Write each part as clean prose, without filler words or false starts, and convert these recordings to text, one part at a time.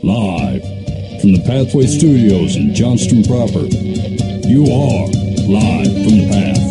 Live from the Pathway Studios in Johnston proper. You are live from the Path.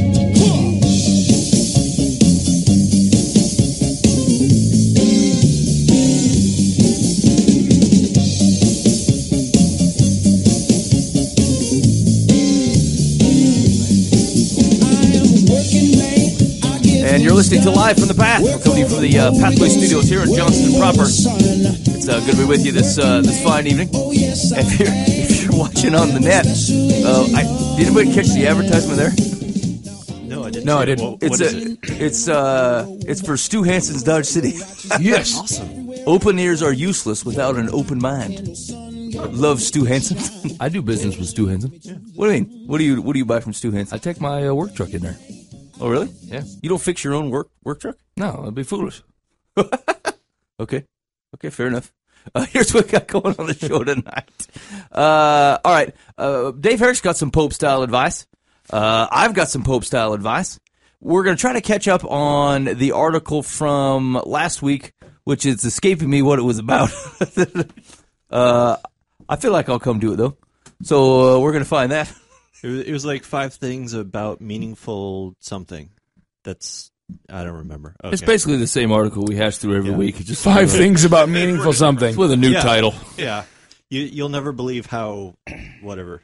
And you're listening to Live from the Path. We're coming to you from the Pathway Studios here in Johnston proper. It's good to be with you this fine evening. If you're watching on the net, did anybody catch the advertisement there? No, I didn't. No, I didn't. It's for Stu Hansen's Dodge City. Yes. Awesome. Open ears are useless without an open mind. Love Stu Hansen. I do business with Stu Hansen. What do you mean? What do you buy from Stu Hansen? I take my work truck in there. Oh, really? Yeah. You don't fix your own work truck? No, that'd be foolish. Okay, fair enough. Here's what we got going on the show tonight. All right, Dave Harris got some Pope-style advice. I've got some Pope-style advice. We're going to try to catch up on the article from last week, which is escaping me what it was about. I feel like I'll come to it, though. So we're going to find that. It was like 5 things about meaningful something. That's, I don't remember. Okay. It's basically the same article we hash through every week. It's just 5 things about meaningful something. with a new title. Yeah. You'll never believe how, whatever.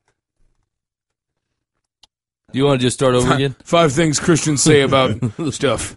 Do you want to just start over again? 5 things Christians say about stuff.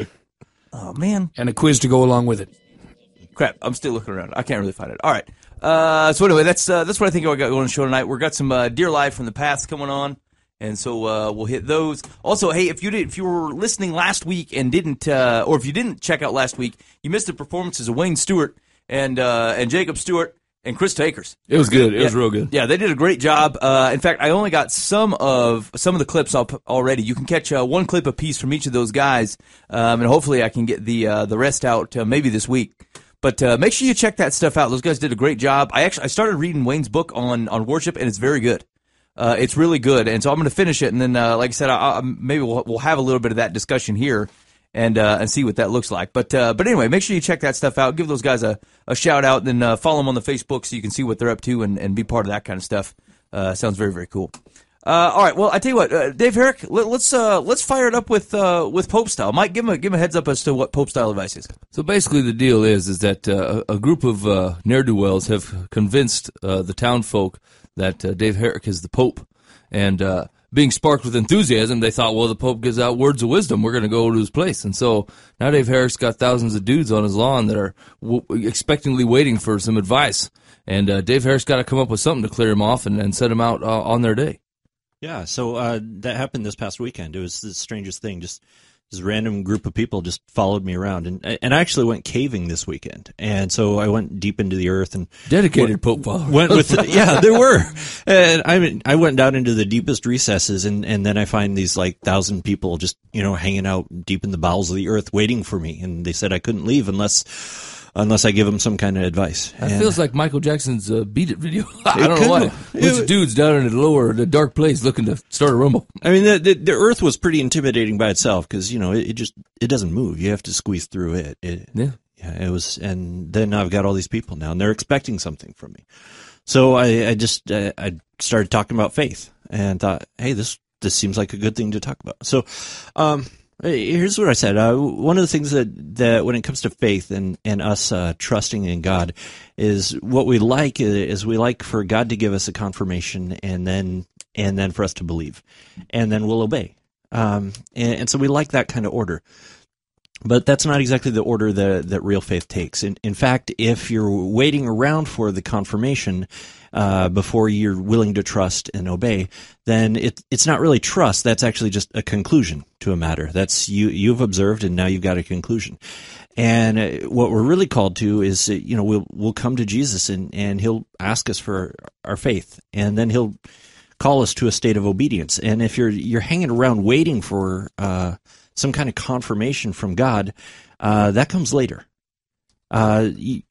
Oh, man. And a quiz to go along with it. Crap, I'm still looking around. I can't really find it. All right. So anyway, that's what I think I got going on the show tonight. We've got some Dear Live from the Paths coming on, and so we'll hit those. Also, hey, if you were listening last week and didn't, or if you didn't check out last week, you missed the performances of Wayne Stewart and Jacob Stewart and Chris Takers. It was good. It was real good. Yeah, they did a great job. In fact, I only got some of the clips up already. You can catch one clip apiece from each of those guys, and hopefully I can get the rest out maybe this week. But make sure you check that stuff out. Those guys did a great job. I started reading Wayne's book on worship, and it's very good. It's really good, and so I'm going to finish it, and then, like I said, maybe we'll have a little bit of that discussion here, and see what that looks like. But anyway, make sure you check that stuff out. Give those guys a shout out, and then follow them on the Facebook so you can see what they're up to and be part of that kind of stuff. Sounds very, very cool. All right. Well, I tell you what, Dave Herrick, let's fire it up with Pope style. Mike, give him a heads up as to what Pope style advice is. So basically, the deal is that a group of ne'er-do-wells have convinced the town folk that Dave Herrick is the Pope, and being sparked with enthusiasm, they thought, well, the Pope gives out words of wisdom. We're going to go to his place, and so now Dave Herrick's got thousands of dudes on his lawn that are expectantly waiting for some advice, and Dave Herrick's got to come up with something to clear him off and set him out on their day. Yeah, so that happened this past weekend. It was the strangest thing. Just this random group of people just followed me around, and I actually went caving this weekend. And so I went deep into the earth and dedicated Pope followers. Went with yeah, there were. And I went down into the deepest recesses, and then I find these 1,000 people just hanging out deep in the bowels of the earth, waiting for me. And they said I couldn't leave unless I give them some kind of advice. That feels like Michael Jackson's Beat It video. I don't know why. Bunch of dudes down in the dark place looking to start a rumble. I mean, the earth was pretty intimidating by itself because, it doesn't move. You have to squeeze through it. Yeah, it was, and then I've got all these people now, and they're expecting something from me. So I started talking about faith and thought, hey, this seems like a good thing to talk about. So, here's what I said. One of the things that when it comes to faith and us trusting in God is what we like is we like for God to give us a confirmation and then for us to believe, and then we'll obey. And so we like that kind of order. But that's not exactly the order that real faith takes. In fact, if you're waiting around for the confirmation before you're willing to trust and obey, then it's not really trust. That's actually just a conclusion to a matter. That's you've observed, and now you've got a conclusion. And what we're really called to is, we'll come to Jesus, and He'll ask us for our faith, and then He'll call us to a state of obedience. And if you're hanging around waiting for some kind of confirmation from God, that comes later. You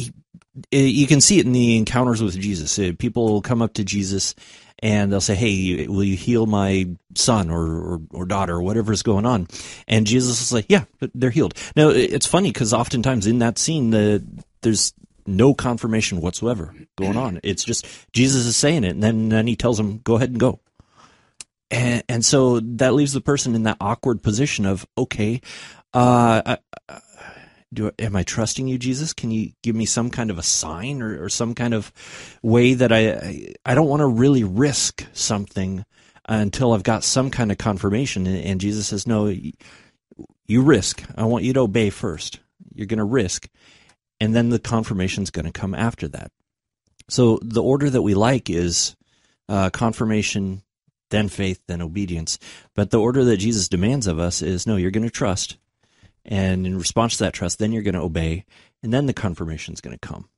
can see it in the encounters with Jesus. People will come up to Jesus and they'll say, hey, will you heal my son or daughter or whatever is going on? And Jesus will say, yeah, they're healed. Now, it's funny because oftentimes in that scene, there's no confirmation whatsoever going on. It's just Jesus is saying it, and then he tells them, go ahead and go. And so that leaves the person in that awkward position of, okay, am I trusting you, Jesus? Can you give me some kind of a sign or some kind of way that I don't want to really risk something until I've got some kind of confirmation. And Jesus says, no, you risk. I want you to obey first. You're going to risk, and then the confirmation's going to come after that. So the order that we like is confirmation, then faith, then obedience. But the order that Jesus demands of us is, no, you're going to trust. And in response to that trust, then you're going to obey, and then the confirmation is going to come.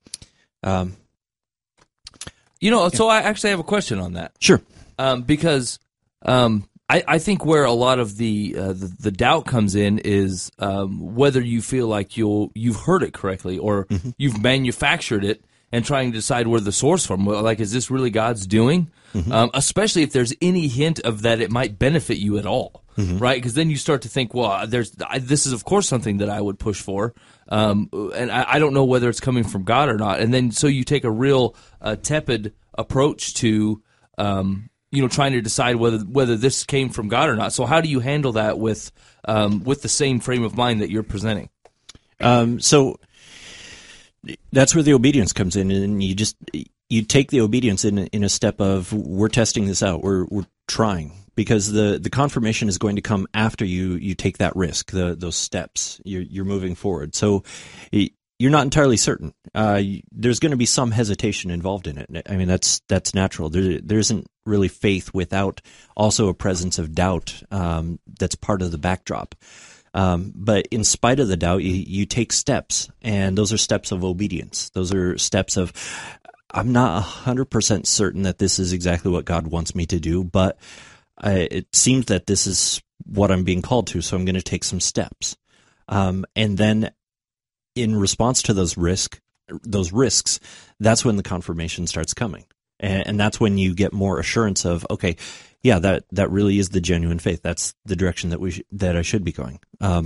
So I actually have a question on that. Sure. Because I think where a lot of the doubt comes in is whether you feel like you've heard it correctly or you've manufactured it and trying to decide where the source from. Like, is this really God's doing? Especially if there's any hint of that it might benefit you at all, right? Because then you start to think, well, this is of course something that I would push for, and I don't know whether it's coming from God or not. And then so you take a real tepid approach to trying to decide whether this came from God or not. So how do you handle that with the same frame of mind that you're presenting? So that's where the obedience comes in, and you take the obedience in a step of, we're testing this out, we're trying, because the confirmation is going to come after you take that risk, those steps. You're moving forward. So you're not entirely certain. There's going to be some hesitation involved in it. I mean, that's natural. There isn't really faith without also a presence of doubt that's part of the backdrop. But in spite of the doubt, you take steps, and those are steps of obedience. Those are steps of, I'm not 100% certain that this is exactly what God wants me to do, but it seems that this is what I'm being called to, so I'm going to take some steps. And then in response to those risks, that's when the confirmation starts coming. And that's when you get more assurance of, okay, yeah, that really is the genuine faith. That's the direction that I should be going.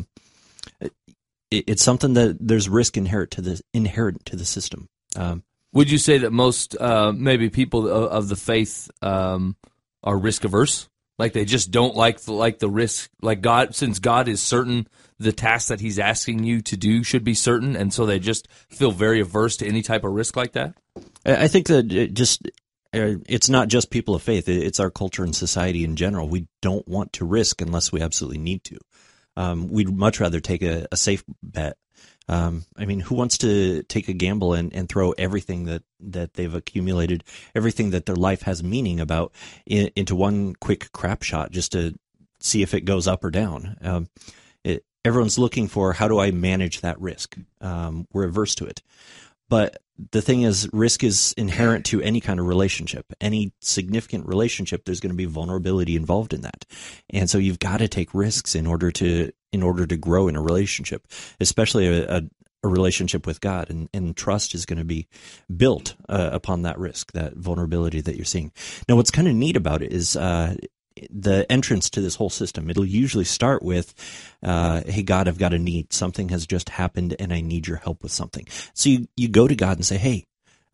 It's something that there's risk inherent to the system. Would you say that most maybe people of the faith are risk averse? Like they just don't like the risk. Like God, since God is certain, the task that He's asking you to do should be certain, and so they just feel very averse to any type of risk like that. I think that it's not just people of faith. It's our culture and society in general. We don't want to risk unless we absolutely need to. We'd much rather take a safe bet. I mean, who wants to take a gamble and throw everything that they've accumulated, everything that their life has meaning about, into one quick crap shot just to see if it goes up or down? Everyone's looking for, how do I manage that risk? We're averse to it. But the thing is, risk is inherent to any kind of relationship. Any significant relationship, there's going to be vulnerability involved in that. And so you've got to take risks in order to grow in a relationship, especially a relationship with God. And trust is going to be built upon that risk, that vulnerability that you're seeing. Now, what's kind of neat about it is the entrance to this whole system. It'll usually start with, hey, God, I've got a need. Something has just happened, and I need your help with something. So you go to God and say, hey,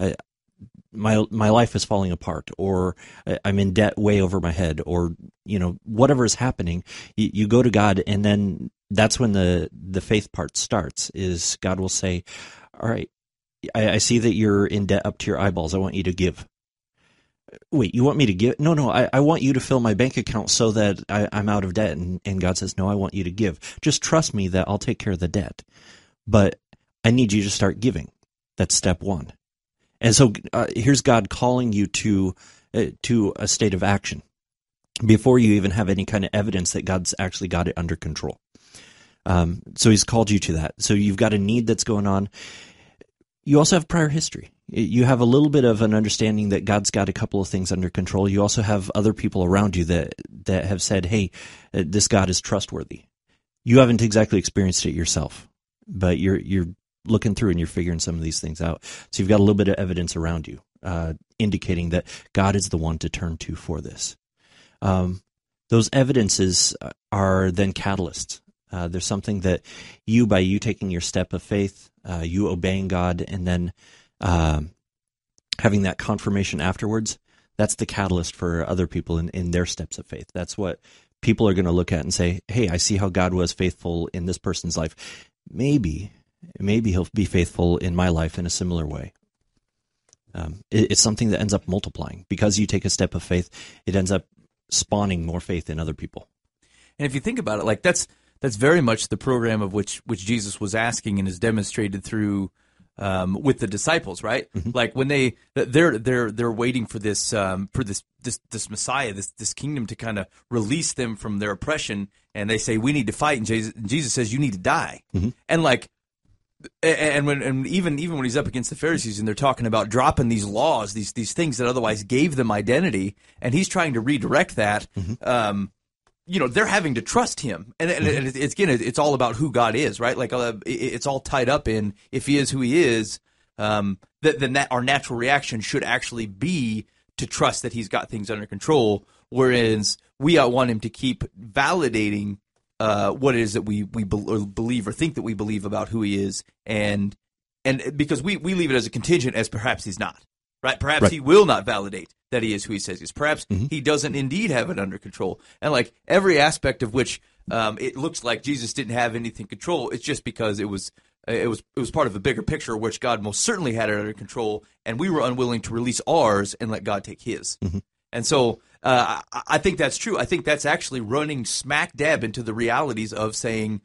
my life is falling apart, or I'm in debt way over my head, or whatever is happening. You go to God, and then that's when the faith part starts. Is God will say, all right, I see that you're in debt up to your eyeballs. I want you to give. Wait, you want me to give? No, I want you to fill my bank account so that I'm out of debt. And God says, no, I want you to give. Just trust me that I'll take care of the debt. But I need you to start giving. That's step one. And so here's God calling you to a state of action before you even have any kind of evidence that God's actually got it under control. So He's called you to that. So you've got a need that's going on. You also have prior history. You have a little bit of an understanding that God's got a couple of things under control. You also have other people around you that have said, hey, this God is trustworthy. You haven't exactly experienced it yourself, but you're looking through and you're figuring some of these things out. So you've got a little bit of evidence around you indicating that God is the one to turn to for this. Those evidences are then catalysts. There's something that by you taking your step of faith, you obeying God, and then having that confirmation afterwards, that's the catalyst for other people in their steps of faith. That's what people are going to look at and say, hey, I see how God was faithful in this person's life. Maybe he'll be faithful in my life in a similar way. It's something that ends up multiplying. Because you take a step of faith, it ends up spawning more faith in other people. And if you think about it, like that's very much the program of which Jesus was asking and is demonstrated through with the disciples, right? Mm-hmm. Like when they're waiting for this Messiah, this kingdom to kind of release them from their oppression, and they say we need to fight, and Jesus says you need to die, mm-hmm. and like. And even when he's up against the Pharisees and they're talking about dropping these laws, these things that otherwise gave them identity, and he's trying to redirect that, mm-hmm. They're having to trust him, and it's all about who God is, right? Like it's all tied up in if he is who he is, then our natural reaction should actually be to trust that he's got things under control, whereas we want him to keep validating what it is that we believe or think that we believe about who he is, and because we leave it as a contingent as perhaps he's not, right? Perhaps he will not validate that he is who he says he is. Perhaps mm-hmm. he doesn't indeed have it under control, and like every aspect of which it looks like Jesus didn't have anything control. It's just because it was part of a bigger picture which God most certainly had it under control, and we were unwilling to release ours and let God take his. Mm-hmm. And so I think that's true. I think that's actually running smack dab into the realities of saying,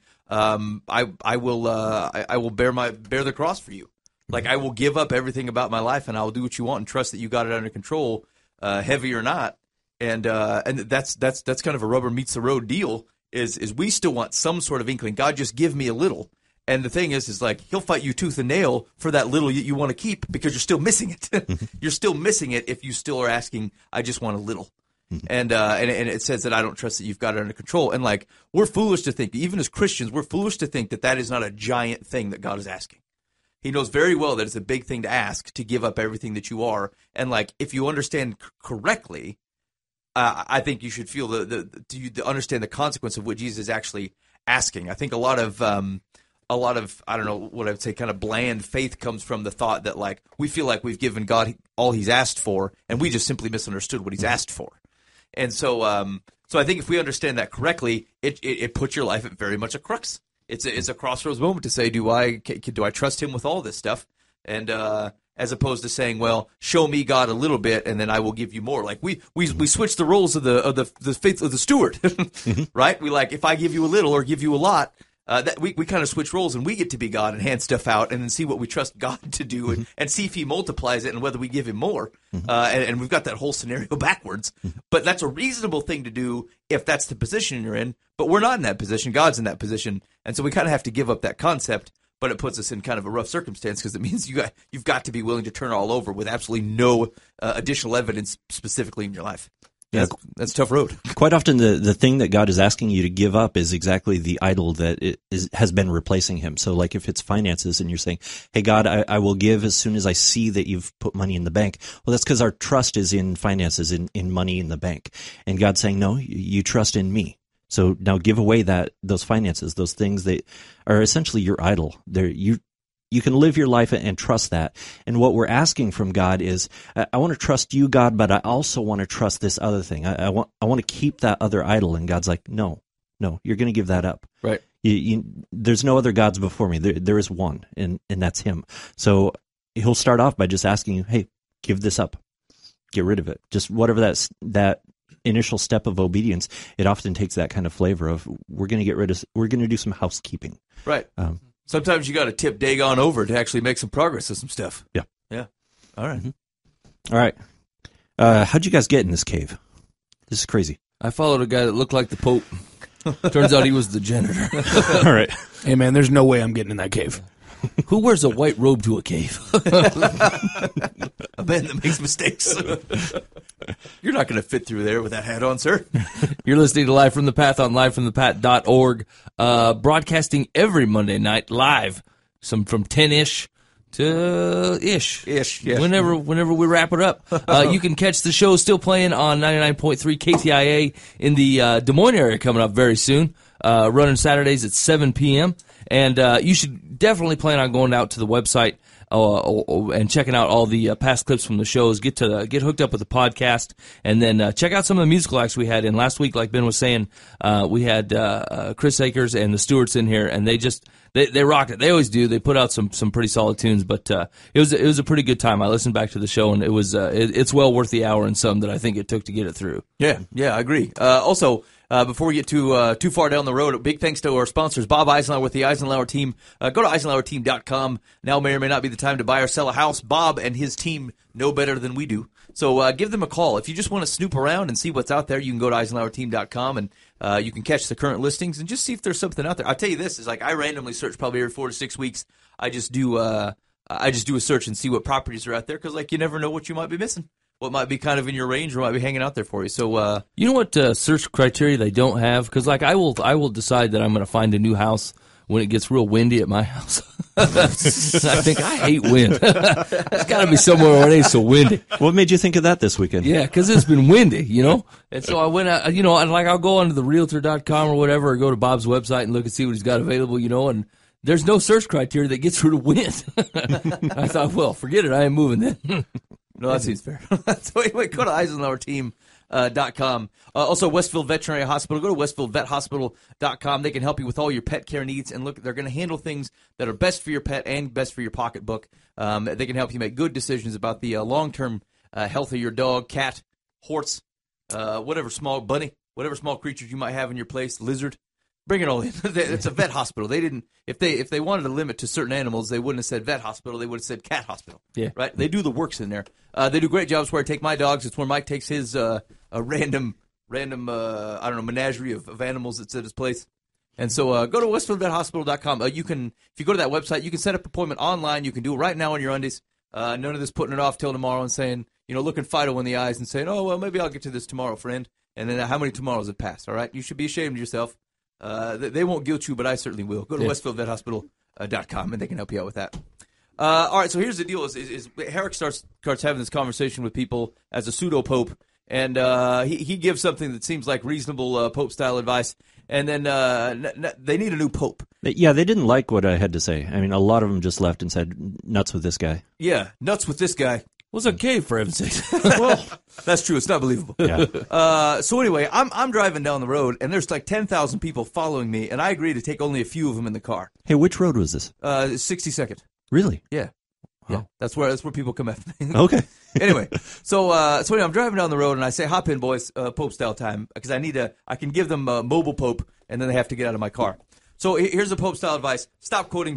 I will bear the cross for you. Like I will give up everything about my life, and I will do what you want, and trust that you got it under control, heavy or not. And that's kind of a rubber meets the road deal. Is we still want some sort of inkling. God, just give me a little. And the thing is like he'll fight you tooth and nail for that little you want to keep because you're still missing it. You're still missing it if you still are asking, I just want a little. And it says that I don't trust that you've got it under control. And like we're foolish to think, even as Christians, we're foolish to think that is not a giant thing that God is asking. He knows very well that it's a big thing to ask, to give up everything that you are. And like if you understand correctly, I think you should feel to understand the consequence of what Jesus is actually asking. I think a lot of I don't know what I would say kind of bland faith comes from the thought that like we feel like we've given God all he's asked for, and we just simply misunderstood what he's asked for. And so I think if we understand that correctly, it puts your life at very much a crux. It's a crossroads moment to say, do I trust him with all this stuff? And as opposed to saying, well, show me God a little bit, and then I will give you more. Like we switch the roles of the faith of the steward, right? We like if I give you a little or give you a lot. That we kind of switch roles, and we get to be God and hand stuff out and then see what we trust God to do and see if he multiplies it and whether we give him more. And we've got that whole scenario backwards. But that's a reasonable thing to do if that's the position you're in. But we're not in that position. God's in that position. And so we kind of have to give up that concept, but it puts us in kind of a rough circumstance because it means you've got to be willing to turn it all over with absolutely no additional evidence specifically in your life. Yeah, that's a tough road. Quite often the thing that God is asking you to give up is exactly the idol that has been replacing him. So like if it's finances and you're saying, hey, God, I will give as soon as I see that you've put money in the bank. Well, that's because our trust is in finances, in money in the bank. And God's saying, no, you trust in me. So now give away those finances, those things that are essentially your idol. You can live your life and trust that. And what we're asking from God is, I want to trust you, God, but I also want to trust this other thing. I want to keep that other idol. And God's like, no, you're going to give that up. Right. There's no other gods before me. There is one, and that's him. So he'll start off by just asking you, hey, give this up. Get rid of it. Just whatever that initial step of obedience, it often takes that kind of flavor of, we're going to do some housekeeping. Right. Sometimes you got to tip Dagon over to actually make some progress with some stuff. Yeah. Yeah. All right. Mm-hmm. All right. How'd you guys get in this cave? This is crazy. I followed a guy that looked like the Pope. Turns out he was the janitor. All right. Hey, man, there's no way I'm getting in that cave. Who wears a white robe to a cave? A man that makes mistakes. You're not going to fit through there with that hat on, sir. You're listening to Live from the Path on livefromthepath.org, broadcasting every Monday night live, from 10-ish to ish. Yeah. Whenever we wrap it up. You can catch the show still playing on 99.3 KTIA in the Des Moines area coming up very soon. running Saturdays at 7 p.m. And you should definitely plan on going out to the website and checking out all the past clips from the shows. Get hooked up with the podcast, and then check out some of the musical acts we had in last week. Like Ben was saying, we had Chris Akers and the Stewarts in here, and they rocked it. They always do. They put out some pretty solid tunes, but it was a pretty good time. I listened back to the show, and it's well worth the hour and some that I think it took to get it through. Yeah, I agree. Also, before we get too far down the road, big thanks to our sponsors, Bob Eisenhower with the Eisenhower team. Go to EisenhowerTeam.com. Now may or may not be the time to buy or sell a house. Bob and his team know better than we do. So give them a call. If you just want to snoop around and see what's out there, you can go to EisenhowerTeam.com, and you can catch the current listings and just see if there's something out there. I'll tell you this, is like I randomly search probably every 4 to 6 weeks. I just do a search and see what properties are out there, because like you never know what you might be missing. What might be kind of in your range or might be hanging out there for you. So, you know what search criteria they don't have? Because like I will decide that I'm going to find a new house when it gets real windy at my house. I think I hate wind. It's got to be somewhere where it ain't so windy. What made you think of that this weekend? Yeah, because it's been windy, you know. And so I went out, and like I'll go onto the Realtor.com or whatever, or go to Bob's website and look and see what he's got available, and there's no search criteria that gets rid of wind. I thought, well, forget it. I ain't moving then. No, that seems fair. So anyway, go to EisenhowerTeam.com. Also, Westfield Veterinary Hospital. Go to WestfieldVetHospital.com. They can help you with all your pet care needs. And look, they're going to handle things that are best for your pet and best for your pocketbook. They can help you make good decisions about the long-term health of your dog, cat, horse, whatever small creatures you might have in your place, lizard. Bring it all in. It's a vet hospital. They didn't. If they wanted to limit to certain animals, they wouldn't have said vet hospital. They would have said cat hospital. Yeah. Right. They do the works in there. They do great jobs where I take my dogs. It's where Mike takes his a random I don't know, menagerie of animals that's at his place. And so go to WestfieldVetHospital.com. If you go to that website, you can set up an appointment online. You can do it right now on your undies. None of this putting it off till tomorrow and saying, looking Fido in the eyes and saying, oh well, maybe I'll get to this tomorrow, friend. And then how many tomorrows have passed? All right. You should be ashamed of yourself. They won't guilt you, but I certainly will. Go to WestfieldVetHospital.com, and they can help you out with that. All right, so here's the deal: is Herrick starts having this conversation with people as a pseudo pope, and he gives something that seems like reasonable pope style advice, and then they need a new pope. Yeah, they didn't like what I had to say. I mean, a lot of them just left and said, "Nuts with this guy." Yeah, nuts with this guy. Was a cave, for heaven's sake. Well, that's true. It's not believable. Yeah. So anyway, I'm driving down the road, and there's like 10,000 people following me, and I agree to take only a few of them in the car. Hey, which road was this? 62nd. Really? Yeah. Wow. Yeah. That's where people come after me. Okay. Anyway, so anyway, I'm driving down the road, and I say, hop in, boys, Pope style time, because I can give them mobile Pope, and then they have to get out of my car. So here's the Pope style advice. Stop quoting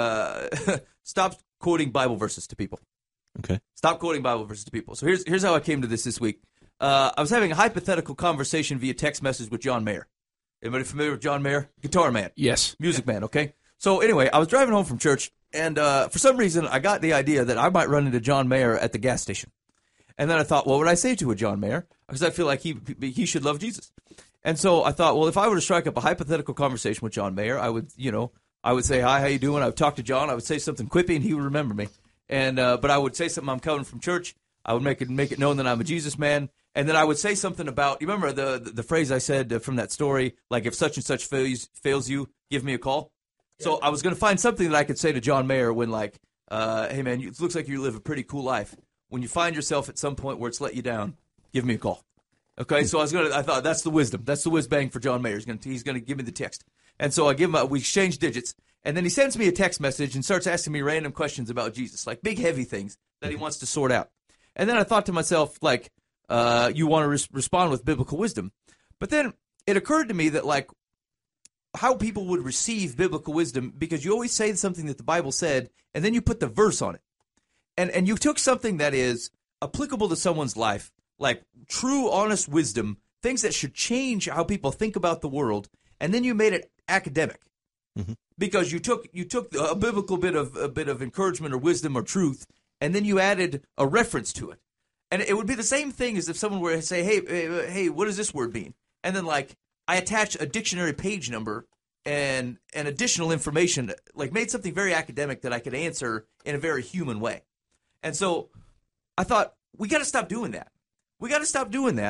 Bible verses to people. Okay. Stop quoting Bible verses to people. So here's how I came to this week. I was having a hypothetical conversation via text message with John Mayer. Anybody familiar with John Mayer? Guitar man. Yes. Music man, okay? So anyway, I was driving home from church, and for some reason, I got the idea that I might run into John Mayer at the gas station. And then I thought, what would I say to a John Mayer? Because I feel like he should love Jesus. And so I thought, well, if I were to strike up a hypothetical conversation with John Mayer, I would say, hi, how you doing? I would talk to John. I would say something quippy, and he would remember me. And but I would say something, I'm coming from church. I would make it known that I'm a Jesus man. And then I would say something about, you remember the phrase I said from that story, like if such and such fails you, give me a call? Yeah. So I was going to find something that I could say to John Mayer when like, hey man, it looks like you live a pretty cool life. When you find yourself at some point where it's let you down, give me a call. Okay, so I thought that's the wisdom. That's the whiz bang for John Mayer. He's going to give me the text. And so I give him we exchange digits. And then he sends me a text message and starts asking me random questions about Jesus, like big, heavy things that he wants to sort out. And then I thought to myself, like, you want to respond with biblical wisdom. But then it occurred to me that, like, how people would receive biblical wisdom, because you always say something that the Bible said, and then you put the verse on it. And you took something that is applicable to someone's life, like true, honest wisdom, things that should change how people think about the world, and then you made it academic. Mm-hmm. Because you took a biblical bit of encouragement or wisdom or truth, and then you added a reference to it. And it would be the same thing as if someone were to say, hey, what does this word mean? And then, like, I attach a dictionary page number and additional information, like made something very academic that I could answer in a very human way. And so I thought, we got to stop doing that. We got to stop doing that.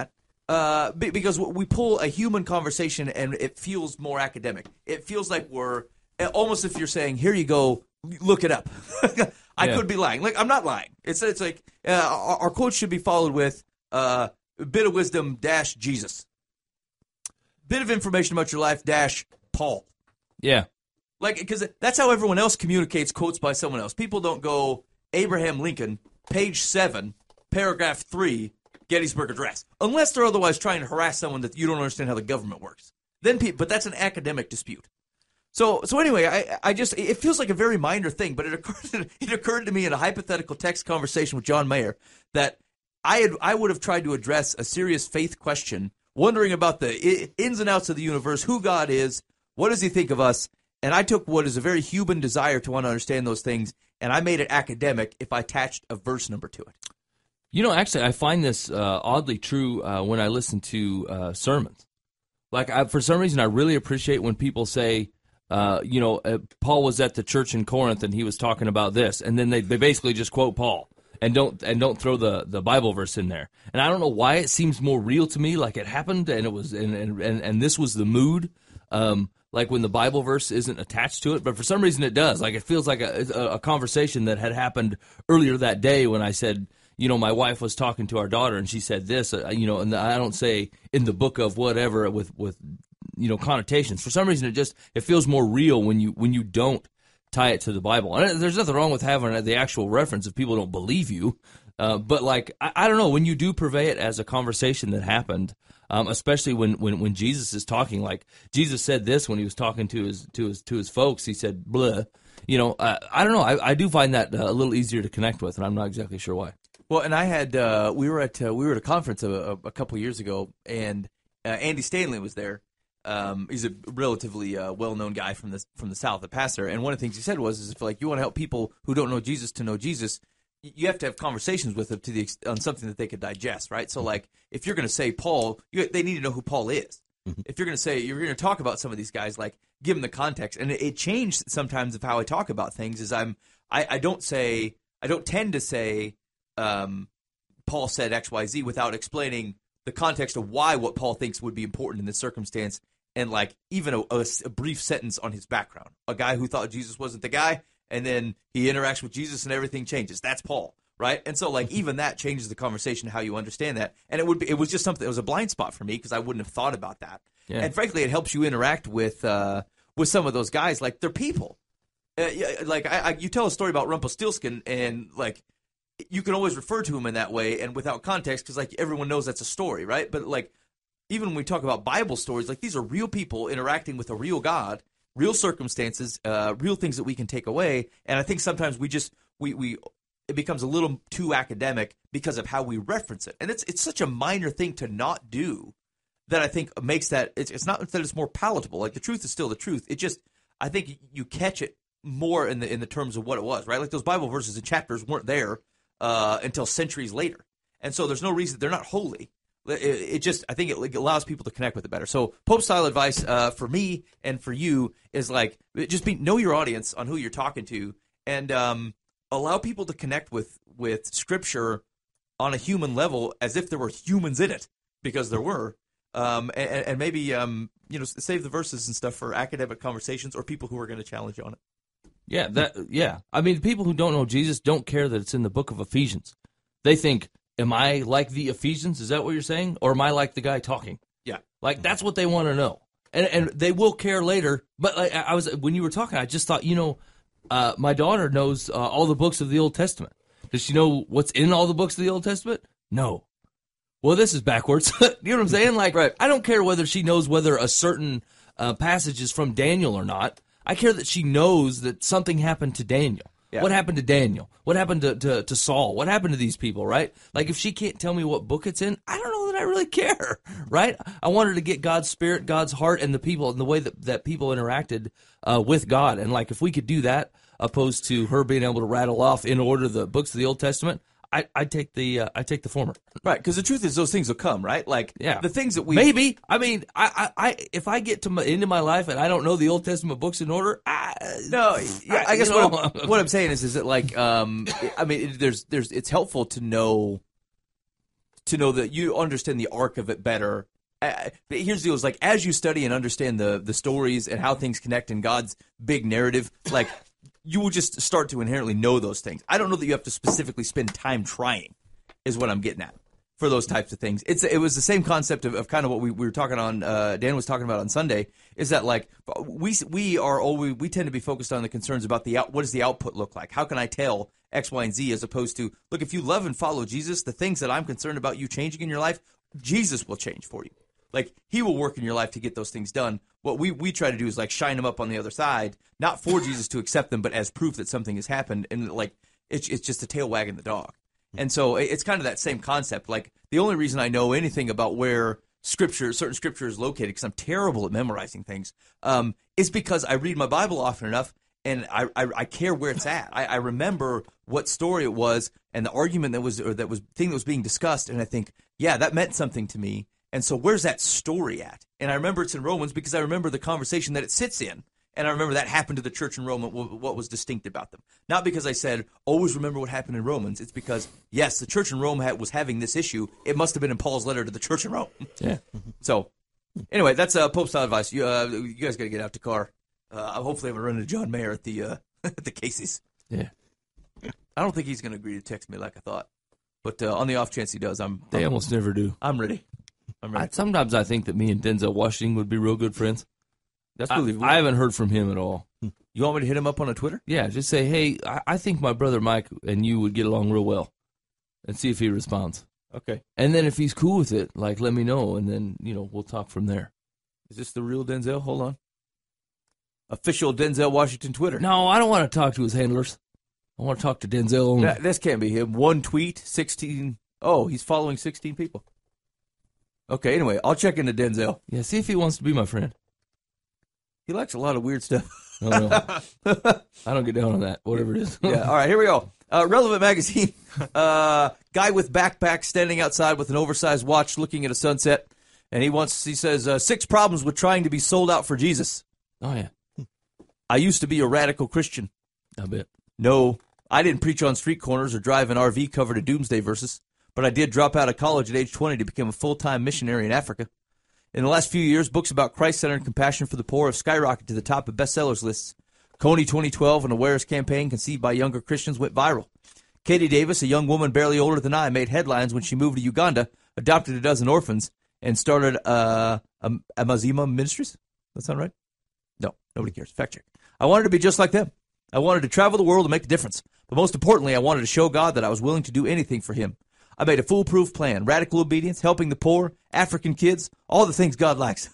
because we pull a human conversation and it feels more academic. It feels like we're almost if you're saying, "Here you go, look it up." I could be lying. Like, I'm not lying. It's like our quote should be followed with bit of wisdom dash Jesus, bit of information about your life dash Paul. Yeah. Like, because that's how everyone else communicates quotes by someone else. People don't go Abraham Lincoln, page 7, paragraph 3, Gettysburg Address, unless they're otherwise trying to harass someone that you don't understand how the government works. But that's an academic dispute. So anyway, I just it feels like a very minor thing, but it occurred to me in a hypothetical text conversation with John Mayer that I would have tried to address a serious faith question, wondering about the ins and outs of the universe, who God is, what does He think of us, and I took what is a very human desire to want to understand those things, and I made it academic if I attached a verse number to it. You know, actually, I find this oddly true when I listen to sermons. Like, for some reason, I really appreciate when people say, Paul was at the church in Corinth and he was talking about this, and then they basically just quote Paul and don't throw the Bible verse in there. And I don't know why it seems more real to me, like it happened and it was and this was the mood. Like when the Bible verse isn't attached to it, but for some reason it does. Like it feels like a conversation that had happened earlier that day when I said, my wife was talking to our daughter and she said this, and I don't say in the book of whatever with connotations. For some reason it feels more real when you don't tie it to the Bible. And there's nothing wrong with having the actual reference if people don't believe you. But like I don't know, when you do purvey it as a conversation that happened, especially when Jesus is talking, like Jesus said this when he was talking to his folks. He said, "Blah." I don't know. I do find that a little easier to connect with, and I'm not exactly sure why. Well, and I had we were at a conference a couple years ago, and Andy Stanley was there. He's a relatively well-known guy from the South, a pastor, and one of the things he said was, if like you want to help people who don't know Jesus to know Jesus, you have to have conversations with them on something that they could digest, right? So, like, if you're going to say Paul, they need to know who Paul is. Mm-hmm. If you're going to say you're going to talk about some of these guys, like, give them the context. And it changed sometimes of how I talk about things. Is I don't tend to say Paul said X, Y, Z without explaining the context of why what Paul thinks would be important in this circumstance, and like even a brief sentence on his background. A guy who thought Jesus wasn't the guy, and then he interacts with Jesus and everything changes. That's Paul, right? And so like even that changes the conversation, how you understand that. And it was just something, it was a blind spot for me because I wouldn't have thought about that. Yeah. And frankly, it helps you interact with some of those guys. Like, they're people. You tell a story about Rumpelstiltskin, and like you can always refer to him in that way and without context because like everyone knows that's a story, right? But like even when we talk about Bible stories, like these are real people interacting with a real God, real circumstances, real things that we can take away. And I think sometimes it becomes a little too academic because of how we reference it. And it's such a minor thing to not do that I think makes that it's not that it's more palatable. Like, the truth is still the truth. It just, I think you catch it more in the terms of what it was, right? Like those Bible verses and chapters weren't there until centuries later. And so there's no reason, they're not holy. It just, I think it allows people to connect with it better. So Pope style advice for me and for you is like, just know your audience on who you're talking to, and allow people to connect with Scripture on a human level as if there were humans in it, because there were. And maybe save the verses and stuff for academic conversations or people who are going to challenge you on it. Yeah. I mean, people who don't know Jesus don't care that it's in the book of Ephesians. They think, am I like the Ephesians? Is that what you're saying? Or am I like the guy talking? Yeah. Like, that's what they want to know. And they will care later. But like, when you were talking, I just thought, my daughter knows all the books of the Old Testament. Does she know what's in all the books of the Old Testament? No. Well, this is backwards. You know what I'm saying? Like, right. I don't care whether she knows whether a certain passage is from Daniel or not. I care that she knows that something happened to Daniel. Yeah. What happened to Daniel? What happened to Saul? What happened to these people, right? Like, if she can't tell me what book it's in, I don't know that I really care, right? I want her to get God's spirit, God's heart, and the people, and the way that people interacted with God. And, like, if we could do that, opposed to her being able to rattle off in order the books of the Old Testament, I take the former. Right, because the truth is those things will come, right? Like, yeah. The things that we... Maybe. I mean, I if I get to into my life and I don't know the Old Testament books in order, I guess what I'm saying is that, like, I mean, there's it's helpful to know to know that you understand the arc of it better. Here's the deal: is like as you study and understand the stories and how things connect in God's big narrative, like you will just start to inherently know those things. I don't know that you have to specifically spend time trying, is what I'm getting at for those types of things. It was the same concept of kind of what we were talking on. Dan was talking about on Sunday. Is that like we tend to be focused on the concerns about what does the output look like? How can I tell X, Y, and Z, as opposed to look, if you love and follow Jesus, the things that I'm concerned about you changing in your life, Jesus will change for you. Like, he will work in your life to get those things done. What we try to do is, like, shine them up on the other side, not for Jesus to accept them, but as proof that something has happened. And, like, it's just a tail wagging the dog. And so it's kind of that same concept. Like, the only reason I know anything about where certain scripture is located, because I'm terrible at memorizing things, is because I read my Bible often enough, and I care where it's at. I remember what story it was and the argument that was thing that was being discussed, and I think, yeah, that meant something to me. And so where's that story at? And I remember it's in Romans because I remember the conversation that it sits in. And I remember that happened to the church in Rome, what was distinct about them. Not because I said, always remember what happened in Romans. It's because, yes, the church in Rome was having this issue. It must have been in Paul's letter to the church in Rome. Yeah. So, anyway, that's Pope-style advice. You guys got to get out to car. Hopefully I'm going to run into John Mayer at the at the Casey's. Yeah. I don't think he's going to agree to text me like I thought. But on the off chance he does, They almost never do. I'm ready. Sometimes I think that me and Denzel Washington would be real good friends. That's believable. I haven't heard from him at all. You want me to hit him up on a Twitter? Yeah, just say, hey, I think my brother Mike and you would get along real well, and see if he responds. Okay. And then if he's cool with it, like, let me know, and then, we'll talk from there. Is this the real Denzel? Hold on. Official Denzel Washington Twitter. No, I don't want to talk to his handlers. I want to talk to Denzel only. This can't be him. One tweet, 16. Oh, he's following 16 people. Okay, anyway, I'll check into Denzel. Yeah, see if he wants to be my friend. He likes a lot of weird stuff. Oh, no. I don't get down on that, whatever it is. Yeah, all right, here we go. Relevant Magazine. Guy with backpack standing outside with an oversized watch looking at a sunset. And he says, 6 problems with trying to be sold out for Jesus. Oh, yeah. I used to be a radical Christian. I bet. No, I didn't preach on street corners or drive an RV covered in doomsday verses. But I did drop out of college at age 20 to become a full-time missionary in Africa. In the last few years, books about Christ-centered compassion for the poor have skyrocketed to the top of bestsellers lists. Coney 2012, an awareness campaign conceived by younger Christians, went viral. Katie Davis, a young woman barely older than I, made headlines when she moved to Uganda, adopted a dozen orphans, and started Amazima Ministries. That sound right? No, nobody cares. Fact check. I wanted to be just like them. I wanted to travel the world and make a difference. But most importantly, I wanted to show God that I was willing to do anything for him. I made a foolproof plan, radical obedience, helping the poor, African kids, all the things God likes.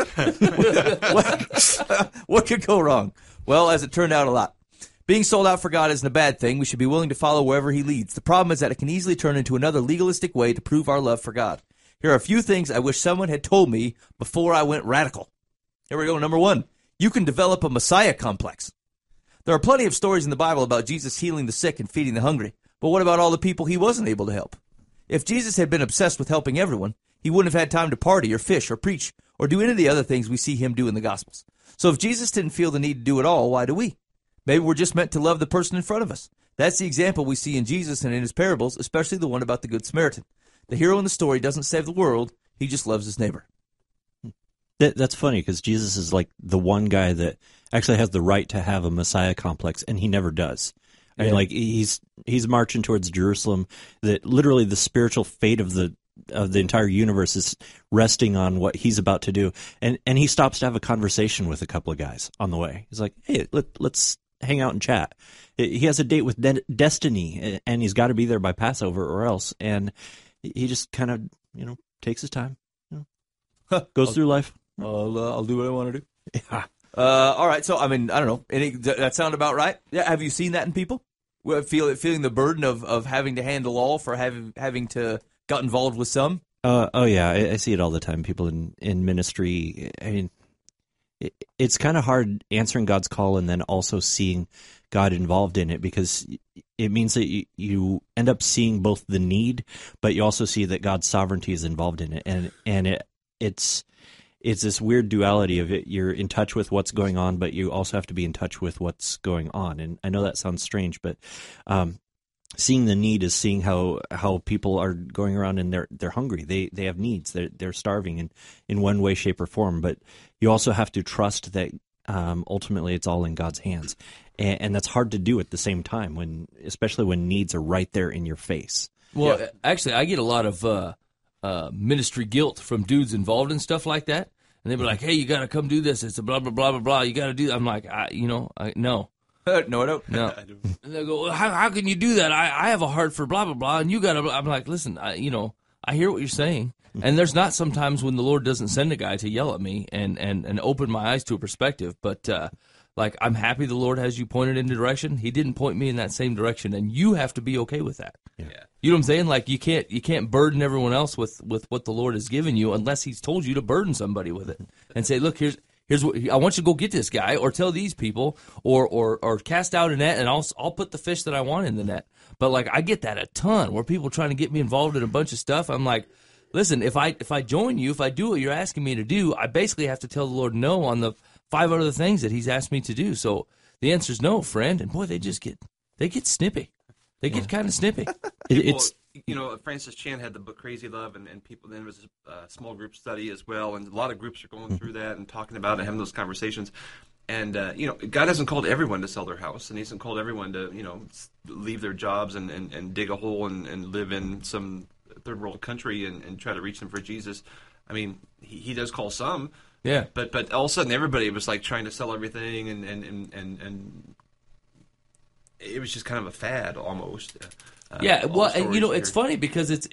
What could go wrong? Well, as it turned out, a lot. Being sold out for God isn't a bad thing. We should be willing to follow wherever he leads. The problem is that it can easily turn into another legalistic way to prove our love for God. Here are a few things I wish someone had told me before I went radical. Here we go. Number 1, you can develop a Messiah complex. There are plenty of stories in the Bible about Jesus healing the sick and feeding the hungry. But what about all the people he wasn't able to help? If Jesus had been obsessed with helping everyone, he wouldn't have had time to party or fish or preach or do any of the other things we see him do in the Gospels. So if Jesus didn't feel the need to do it all, why do we? Maybe we're just meant to love the person in front of us. That's the example we see in Jesus and in his parables, especially the one about the Good Samaritan. The hero in the story doesn't save the world, he just loves his neighbor. That's funny because Jesus is like the one guy that actually has the right to have a Messiah complex, and he never does. I mean, like he's marching towards Jerusalem. That literally the spiritual fate of the entire universe is resting on what he's about to do, and he stops to have a conversation with a couple of guys on the way. He's like, "Hey, let's hang out and chat." He has a date with Destiny, and he's got to be there by Passover or else. And he just kind of takes his time, goes through life. I'll do what I want to do. Yeah. All right. So, I mean, I don't know. That sound about right? Yeah. Have you seen that in people? Feeling the burden of having to handle all for having to got involved with some? Oh yeah, I see it all the time. People in ministry. I mean, it's kind of hard answering God's call and then also seeing God involved in it, because it means that you end up seeing both the need, but you also see that God's sovereignty is involved in it, and it's this weird duality of it. You're in touch with what's going on, but you also have to be in touch with what's going on. And I know that sounds strange, but seeing the need is seeing how people are going around and they're hungry. They have needs. They're starving in one way, shape, or form. But you also have to trust that ultimately it's all in God's hands, and that's hard to do at the same time, especially when needs are right there in your face. Well, actually, I get a lot of ministry guilt from dudes involved in stuff like that, and they be like, "Hey, you got to come do this. It's a blah blah blah blah blah. You got to do that." I'm like, no. No, I don't. No. And they go, well, how can you do that? I have a heart for blah, blah, blah, and you got to, I'm like, listen, I hear what you're saying. And there's not sometimes when the Lord doesn't send a guy to yell at me and open my eyes to a perspective. But, like, I'm happy the Lord has you pointed in the direction. He didn't point me in that same direction, and you have to be okay with that. Yeah. You know what I'm saying? Like, you can't burden everyone else with what the Lord has given you unless He's told you to burden somebody with it and say, look, here's what I want you to go get this guy, or tell these people, or cast out a net, and I'll put the fish that I want in the net. But like I get that a ton, where people trying to get me involved in a bunch of stuff. I'm like, listen, if I join you, if I do what you're asking me to do, I basically have to tell the Lord no on the 5 other things that He's asked me to do. So the answer is no, friend. And boy, they get snippy. They get kind of snippy. It's Francis Chan had the book Crazy Love, and people, then there was a small group study as well, and a lot of groups are going through that and talking about it and having those conversations. And, God hasn't called everyone to sell their house, and He hasn't called everyone to, leave their jobs and dig a hole and live in some third world country and try to reach them for Jesus. I mean, He does call some. Yeah. But all of a sudden everybody was like trying to sell everything and it was just kind of a fad almost. Yeah, well, and it's funny because it's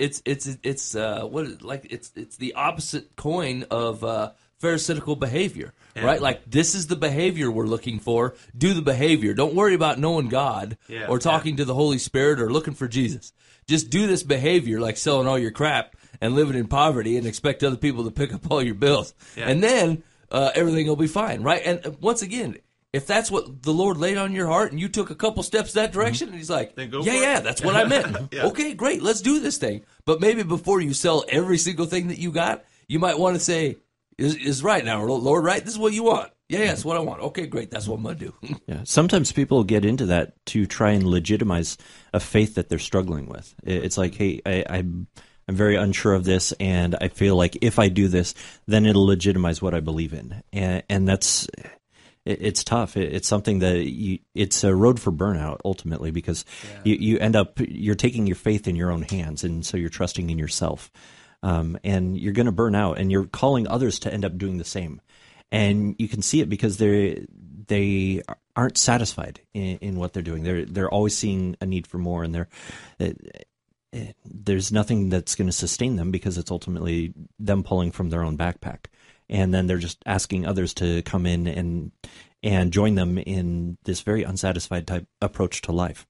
the opposite coin of pharisaical behavior, right? Like, this is the behavior we're looking for. Do the behavior. Don't worry about knowing God or talking to the Holy Spirit or looking for Jesus. Just do this behavior, like selling all your crap and living in poverty and expect other people to pick up all your bills, and then everything will be fine, right? And once again, if that's what the Lord laid on your heart and you took a couple steps that direction, and He's like, that's what I meant. Okay, great, let's do this thing. But maybe before you sell every single thing that you got, you might want to say, is right now, Lord, right? This is what you want. Yeah, that's what I want. Okay, great, that's what I'm going to do. Yeah, sometimes people get into that to try and legitimize a faith that they're struggling with. It's like, hey, I'm very unsure of this, and I feel like if I do this, then it'll legitimize what I believe in. And that's... It's tough. It's something that it's a road for burnout ultimately, because you end up, you're taking your faith in your own hands, and so you're trusting in yourself, and you're going to burn out, and you're calling others to end up doing the same, and you can see it because they aren't satisfied in what they're doing. They're always seeing a need for more, and there's nothing that's going to sustain them because it's ultimately them pulling from their own backpack. And then they're just asking others to come in and join them in this very unsatisfied type approach to life.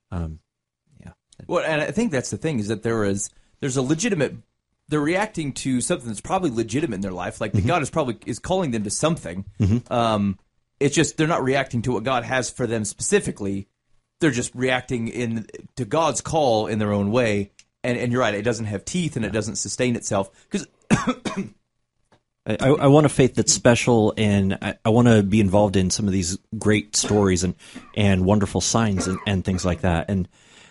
Well, and I think that's the thing, is that there's a legitimate. They're reacting to something that's probably legitimate in their life, like that God is calling them to something. It's just they're not reacting to what God has for them specifically. They're just reacting to God's call in their own way. And you're right, it doesn't have teeth and it doesn't sustain itself because. I want a faith that's special, and I want to be involved in some of these great stories and wonderful signs and things like that. And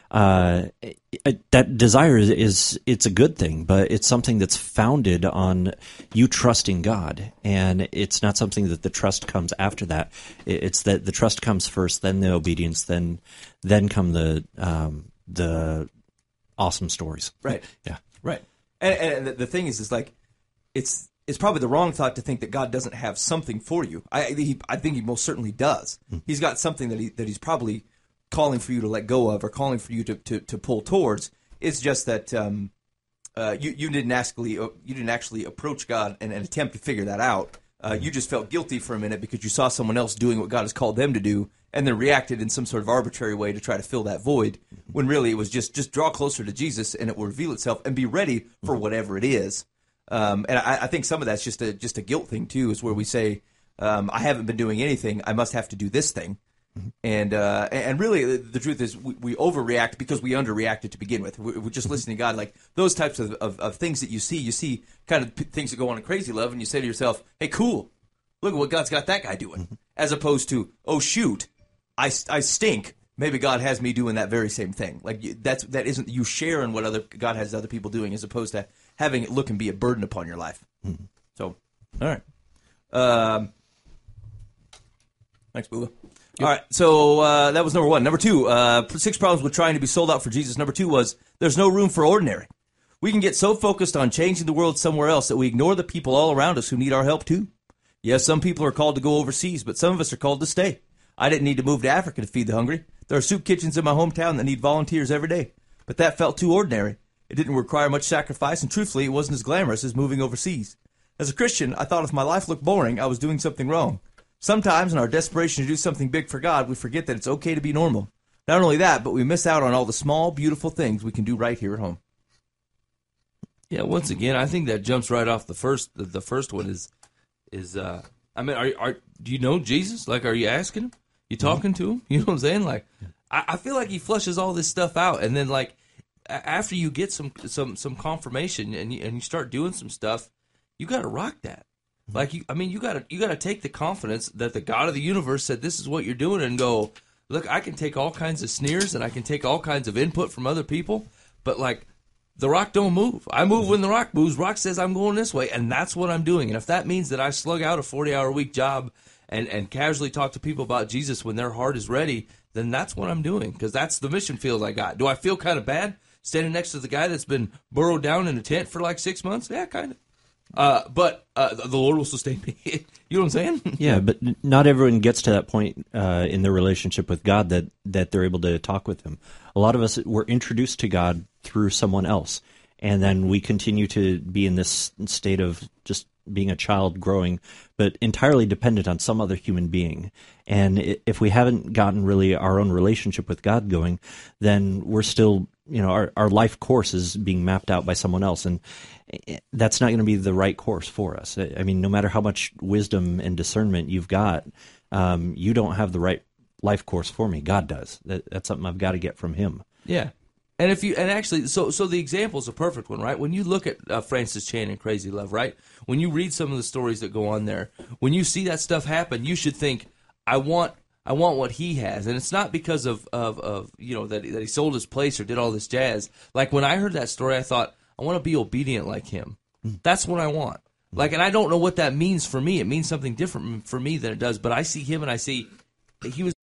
that desire it's a good thing, but it's something that's founded on you trusting God, and it's not something that the trust comes after that. It's that the trust comes first, then the obedience, then come the awesome stories. Right. Yeah. Right. And the thing is like it's probably the wrong thought to think that God doesn't have something for you. I think He most certainly does. He's got something that He's probably calling for you to let go of, or calling for you to pull towards. It's just that you didn't actually approach God and attempt to figure that out. You just felt guilty for a minute because you saw someone else doing what God has called them to do, and then reacted in some sort of arbitrary way to try to fill that void. When really it was just draw closer to Jesus, and it will reveal itself, and be ready for whatever it is. And I think some of that's just a guilt thing too, is where we say, I haven't been doing anything, I must have to do this thing. And really the truth is we overreact because we underreacted to begin with. We're just listening to God. Like those types of things that you see kind of things that go on in Crazy Love, and you say to yourself, hey, cool, look at what God's got that guy doing. As opposed to, oh shoot, I stink, maybe God has me doing that very same thing. Like that isn't you sharing what God has other people doing, as opposed to having it look and be a burden upon your life. Mm-hmm. So, all right. Thanks, Booba. All right, so that was number one. Number two, 6 problems with trying to be sold out for Jesus. Number 2 was there's no room for ordinary. We can get so focused on changing the world somewhere else that we ignore the people all around us who need our help too. Yes, some people are called to go overseas, but some of us are called to stay. I didn't need to move to Africa to feed the hungry. There are soup kitchens in my hometown that need volunteers every day. But that felt too ordinary. It didn't require much sacrifice, and truthfully, it wasn't as glamorous as moving overseas. As a Christian, I thought if my life looked boring, I was doing something wrong. Sometimes, in our desperation to do something big for God, we forget that it's okay to be normal. Not only that, but we miss out on all the small, beautiful things we can do right here at home. Yeah, once again, I think that jumps right off the first. The first one is I mean, do you know Jesus? Like, are you asking him? You talking to him? You know what I'm saying? Like, I feel like he flushes all this stuff out, and then like after you get some confirmation and you start doing some stuff, you got to rock that. Like, you got to take the confidence that the God of the universe said this is what you're doing, and go, look, I can take all kinds of sneers and I can take all kinds of input from other people, but like, the rock don't move. I move when the rock moves. Rock says I'm going this way, and that's what I'm doing. And if that means that I slug out a 40-hour-a-week job and casually talk to people about Jesus when their heart is ready, then that's what I'm doing, because that's the mission field I got. Do I feel kind of bad standing next to the guy that's been burrowed down in a tent for like 6 months? Yeah, kind of. But the Lord will sustain me. You know what I'm saying? Yeah, but not everyone gets to that point in their relationship with God that they're able to talk with him. A lot of us were introduced to God through someone else, and then we continue to be in this state of just being a child growing, but entirely dependent on some other human being. And if we haven't gotten really our own relationship with God going, then we're still, our life course is being mapped out by someone else, and that's not going to be the right course for us. I mean, no matter how much wisdom and discernment you've got, you don't have the right life course for me. God does. That's something I've got to get from him. Yeah. And actually, so the example is a perfect one, right? When you look at Francis Chan and Crazy Love, right? When you read some of the stories that go on there, when you see that stuff happen, you should think, I want what he has. And it's not because of that he sold his place or did all this jazz. Like, when I heard that story, I thought, I want to be obedient like him. That's what I want. Like, and I don't know what that means for me. It means something different for me than it does. But I see him and I see he was.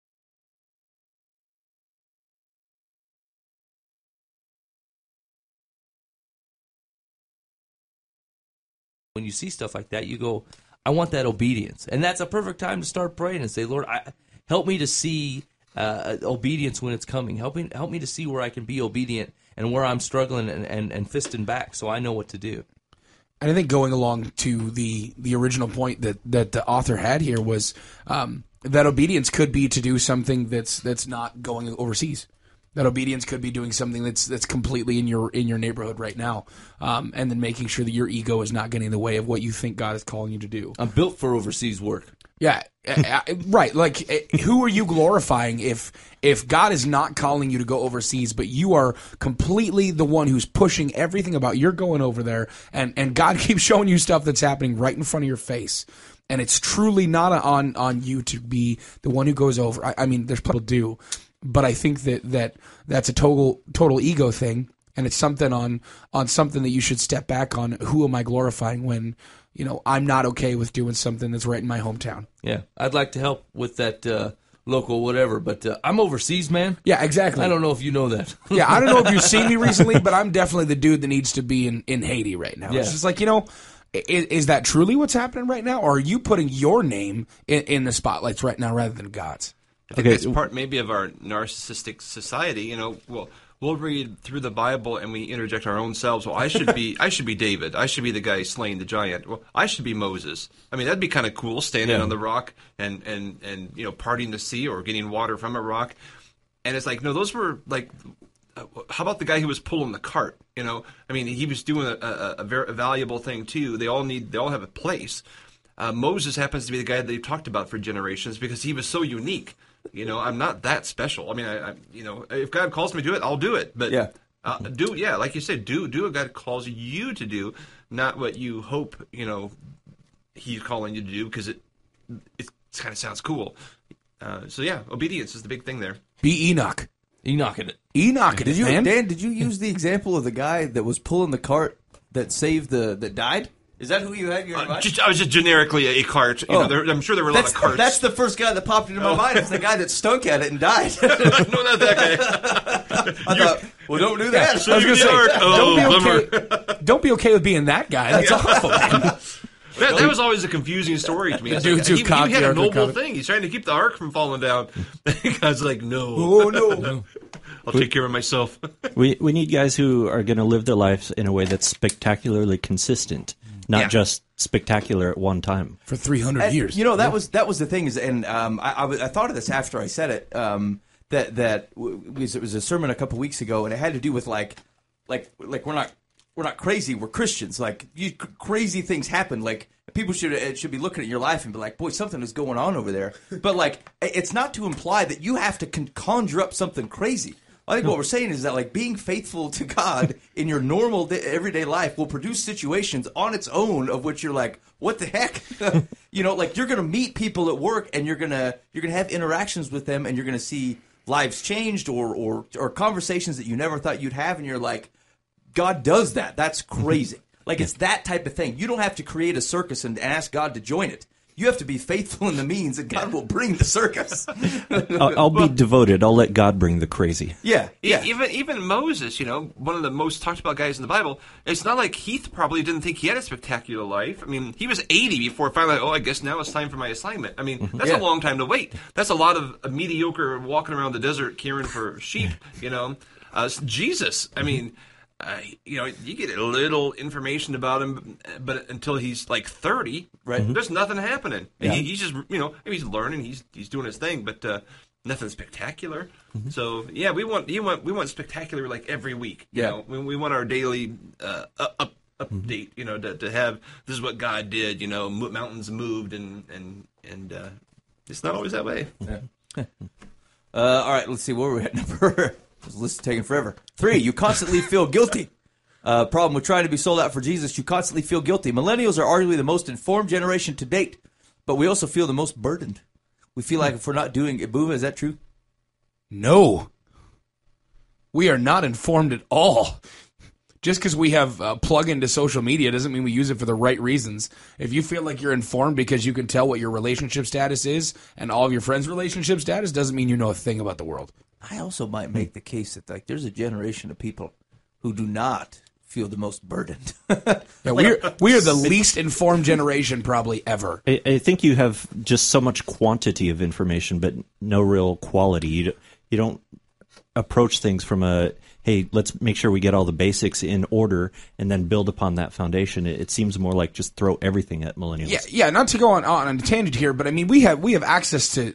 When you see stuff like that, you go, I want that obedience. And that's a perfect time to start praying and say, Lord, help me to see obedience when it's coming. Help me to see where I can be obedient and where I'm struggling and fisting back, so I know what to do. And I think going along to the original point that the author had here was that obedience could be to do something that's not going overseas. That obedience could be doing something that's completely in your neighborhood right now, and then making sure that your ego is not getting in the way of what you think God is calling you to do. I'm built for overseas work. Yeah, right. Like, who are you glorifying if God is not calling you to go overseas, but you are completely the one who's pushing everything about you're going over there, and God keeps showing you stuff that's happening right in front of your face, and it's truly not on you to be the one who goes over. I mean, there's people do. But I think that's a total ego thing, and it's something on something that you should step back on. Who am I glorifying when I'm not okay with doing something that's right in my hometown? Yeah, I'd like to help with that local whatever, but I'm overseas, man. Yeah, exactly. I don't know if you know that. Yeah, I don't know if you've seen me recently, but I'm definitely the dude that needs to be in Haiti right now. Yeah. It's just like, is that truly what's happening right now, or are you putting your name in the spotlights right now rather than God's? I think it's part maybe of our narcissistic society. We'll read through the Bible and we interject our own selves. Well, I should be David. I should be the guy slaying the giant. Well, I should be Moses. I mean, that'd be kind of cool, standing on the rock and parting the sea or getting water from a rock. And it's like, no, those were like, how about the guy who was pulling the cart? I mean, he was doing a very valuable thing too. They all have a place. Moses happens to be the guy that they've talked about for generations because he was so unique. I'm not that special. I mean, I if God calls me to do it, I'll do it. But like you said, do what God calls you to do, not what you hope He's calling you to do, because it kind of sounds cool. So yeah, obedience is the big thing there. Be Enoch. Enoching it. Enoch it, man. Dan, did you use the example of the guy that was pulling the cart that saved that died? Is that who you had in your mind? I was just generically a cart. I'm sure there were a lot of carts. That's the first guy that popped into my mind. It's the guy that stunk at it and died. No, not that guy. I thought, well, don't do that. I was going to say, bummer. don't be okay with being that guy. That's awful, man. That was always a confusing story to me. It's Dudes like, who he copied had a Arthur noble Conan. thing. He's trying to keep the ark from falling down. I was like, no. Oh, no. I'll take care of myself. We need guys who are going to live their lives in a way that's spectacularly consistent, not just spectacular at one time. For 300 years. You know, that was the thing. I thought of this after I said it. It was a sermon a couple weeks ago, and it had to do with like we're not crazy. We're Christians. Like crazy things happen. Like people should be looking at your life and be like, boy, something is going on over there. But like, it's not to imply that you have to conjure up something crazy. I think what we're saying is that like being faithful to God in your normal everyday life will produce situations on its own of which you're like, what the heck? You know, like you're going to meet people at work and you're going to have interactions with them and you're going to see lives changed or conversations that you never thought you'd have, and you're like, God does that. That's crazy. Like it's that type of thing. You don't have to create a circus and ask God to join it. You have to be faithful in the means, and God will bring the circus. I'll be devoted. I'll let God bring the crazy. Yeah. Even Moses, one of the most talked about guys in the Bible. It's not like Heath probably didn't think he had a spectacular life. I mean, he was 80 before finally, I guess now it's time for my assignment. I mean, that's a long time to wait. That's a lot of mediocre walking around the desert caring for sheep. Jesus, I mean. You get a little information about him, but until he's like 30, right? There's nothing happening. Yeah. He's just, he's learning, he's doing his thing, but nothing spectacular. So yeah, we want spectacular like every week. We want our daily update. To have this is what God did. Mountains moved, and it's not always that way. Yeah. All right, let's see where we're at. Number. This list is taking forever. 3, you constantly feel guilty. Problem with trying to be sold out for Jesus, you constantly feel guilty. Millennials are arguably the most informed generation to date, but we also feel the most burdened. We feel like if we're not doing it, Buva, is that true? No. We are not informed at all. Just because we have a plug-in to social media doesn't mean we use it for the right reasons. If you feel like you're informed because you can tell what your relationship status is and all of your friends' relationship status, doesn't mean you know a thing about the world. I also might make the case that like there's a generation of people who do not feel the most burdened. Yeah, we are the least informed generation probably ever. I think you have just so much quantity of information, but no real quality. You don't approach things from a, hey, let's make sure we get all the basics in order and then build upon that foundation. It seems more like just throw everything at millennials. Yeah. Not to go on a tangent here, but I mean, we have access to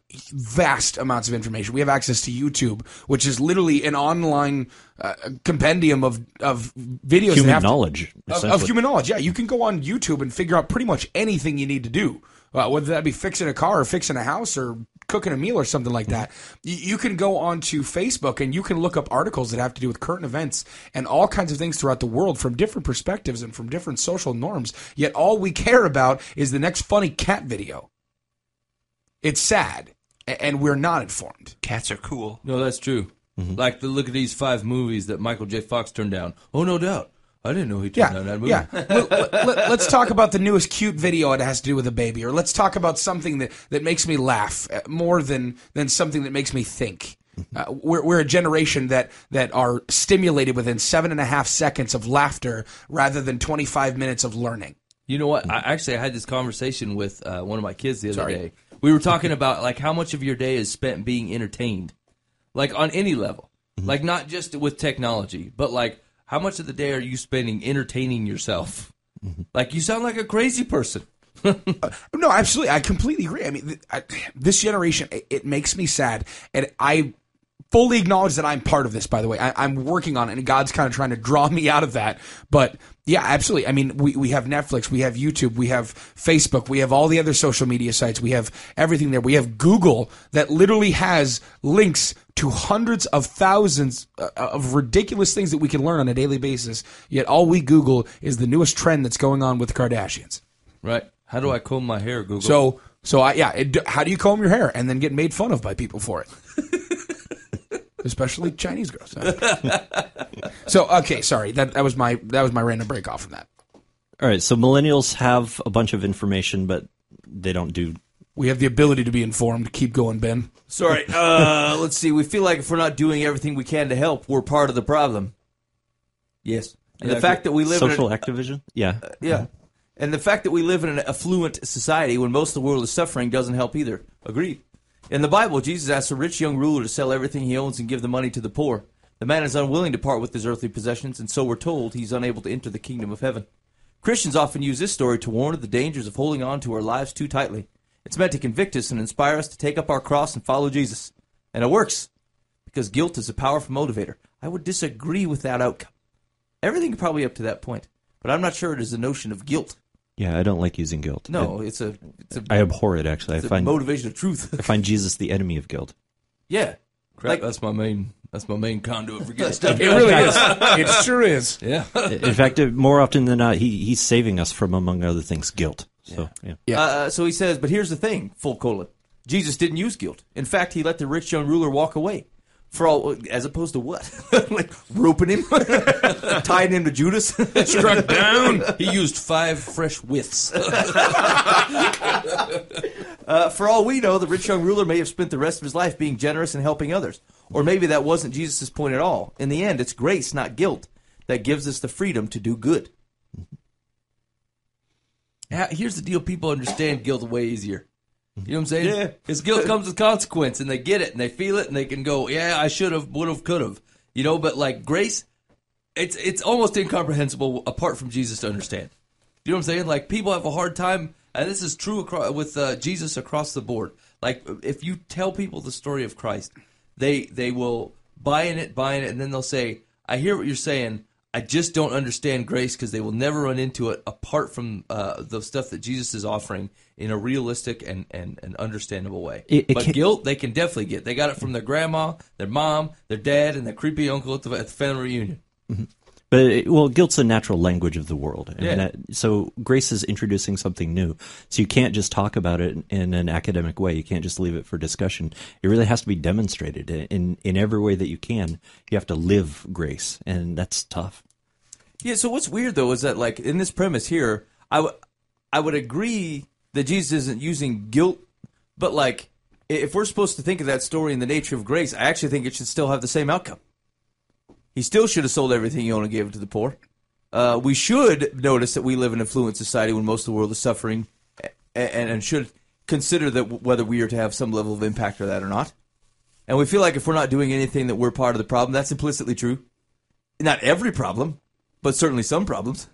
vast amounts of information. We have access to YouTube, which is literally an online compendium of videos. Human knowledge. Of human knowledge, yeah. You can go on YouTube and figure out pretty much anything you need to do. Whether that be fixing a car or fixing a house or cooking a meal or something like that. You can go onto Facebook and you can look up articles that have to do with current events and all kinds of things throughout the world from different perspectives and from different social norms. Yet all we care about is the next funny cat video. It's sad, and we're not informed. Cats are cool. No, that's true. Like, look at these 5 movies that Michael J. Fox turned down. Oh, no doubt. I didn't know he turned down that movie. Yeah. Let's talk about the newest cute video it has to do with a baby, or let's talk about something that makes me laugh more than something that makes me think. We're a generation that are stimulated within 7.5 seconds of laughter rather than 25 minutes of learning. You know what? I had this conversation with one of my kids the other day. We were talking about like how much of your day is spent being entertained, like on any level, like not just with technology, but like. How much of the day are you spending entertaining yourself? Like, you sound like a crazy person. No, absolutely. I completely agree. I mean, this generation, it makes me sad. And I fully acknowledge that I'm part of this, by the way. I'm working on it, and God's kind of trying to draw me out of that. But, yeah, absolutely. I mean, we have Netflix, we have YouTube, we have Facebook, we have all the other social media sites. We have everything there. We have Google that literally has links to hundreds of thousands of ridiculous things that we can learn on a daily basis. Yet all we Google is the newest trend that's going on with the Kardashians. Right. How do I comb my hair, Google? So So how do you comb your hair and then get made fun of by people for it? Especially Chinese girls. So okay, sorry. That was my random break off from that. All right, so millennials have a bunch of information, but they don't do. We have the ability to be informed. Keep going, Ben. Sorry. Let's see. We feel like if we're not doing everything we can to help, we're part of the problem. Yes. And the fact that we live social in activism. Yeah. Yeah. And the fact that we live in an affluent society when most of the world is suffering doesn't help either. Agreed. In the Bible, Jesus asks a rich young ruler to sell everything he owns and give the money to the poor. The man is unwilling to part with his earthly possessions, and so we're told he's unable to enter the kingdom of heaven. Christians often use this story to warn of the dangers of holding on to our lives too tightly. It's meant to convict us and inspire us to take up our cross and follow Jesus. And it works, because guilt is a powerful motivator. I would disagree with that outcome. Everything probably up to that point, but I'm not sure it is a notion of guilt. Yeah, I don't like using guilt. No, I abhor it, actually. I find motivation of truth. I find Jesus the enemy of guilt. Yeah. Crap, that's my main conduit for getting stuff. It really is. It sure is. Yeah. In fact, more often than not, he's saving us from, among other things, guilt. So, yeah. So he says, but here's the thing, full colon. Jesus didn't use guilt. In fact, he let the rich young ruler walk away. For all, as opposed to what? Like roping him, tying him to Judas, Struck down. He used 5 fresh whiffs. For all we know, the rich young ruler may have spent the rest of his life being generous and helping others. Or maybe that wasn't Jesus' point at all. In the end, it's grace, not guilt, that gives us the freedom to do good. Here's the deal. People understand guilt way easier. You know what I'm saying? Yeah. His guilt comes with consequence, and they get it, and they feel it, and they can go, yeah, I should have, would have, could have. You know, but like grace, it's almost incomprehensible apart from Jesus to understand. You know what I'm saying? Like people have a hard time, and this is true with Jesus across the board. Like if you tell people the story of Christ, they will buy in it, and then they'll say, I hear what you're saying. I just don't understand grace because they will never run into it apart from the stuff that Jesus is offering in a realistic and understandable way. But guilt, they can definitely get. They got it from their grandma, their mom, their dad, and their creepy uncle at the family reunion. Mm-hmm. But guilt's a natural language of the world. So grace is introducing something new. So you can't just talk about it in an academic way. You can't just leave it for discussion. It really has to be demonstrated in every way that you can. You have to live grace, and that's tough. Yeah, so what's weird, though, is that, like, in this premise here, I would agree that Jesus isn't using guilt, but, like, if we're supposed to think of that story in the nature of grace, I actually think it should still have the same outcome. He still should have sold everything he owned and gave it to the poor. We should notice that we live in an affluent society when most of the world is suffering, and should consider that whether we are to have some level of impact or that or not. And we feel like if we're not doing anything that we're part of the problem, that's implicitly true. Not every problem, but certainly some problems.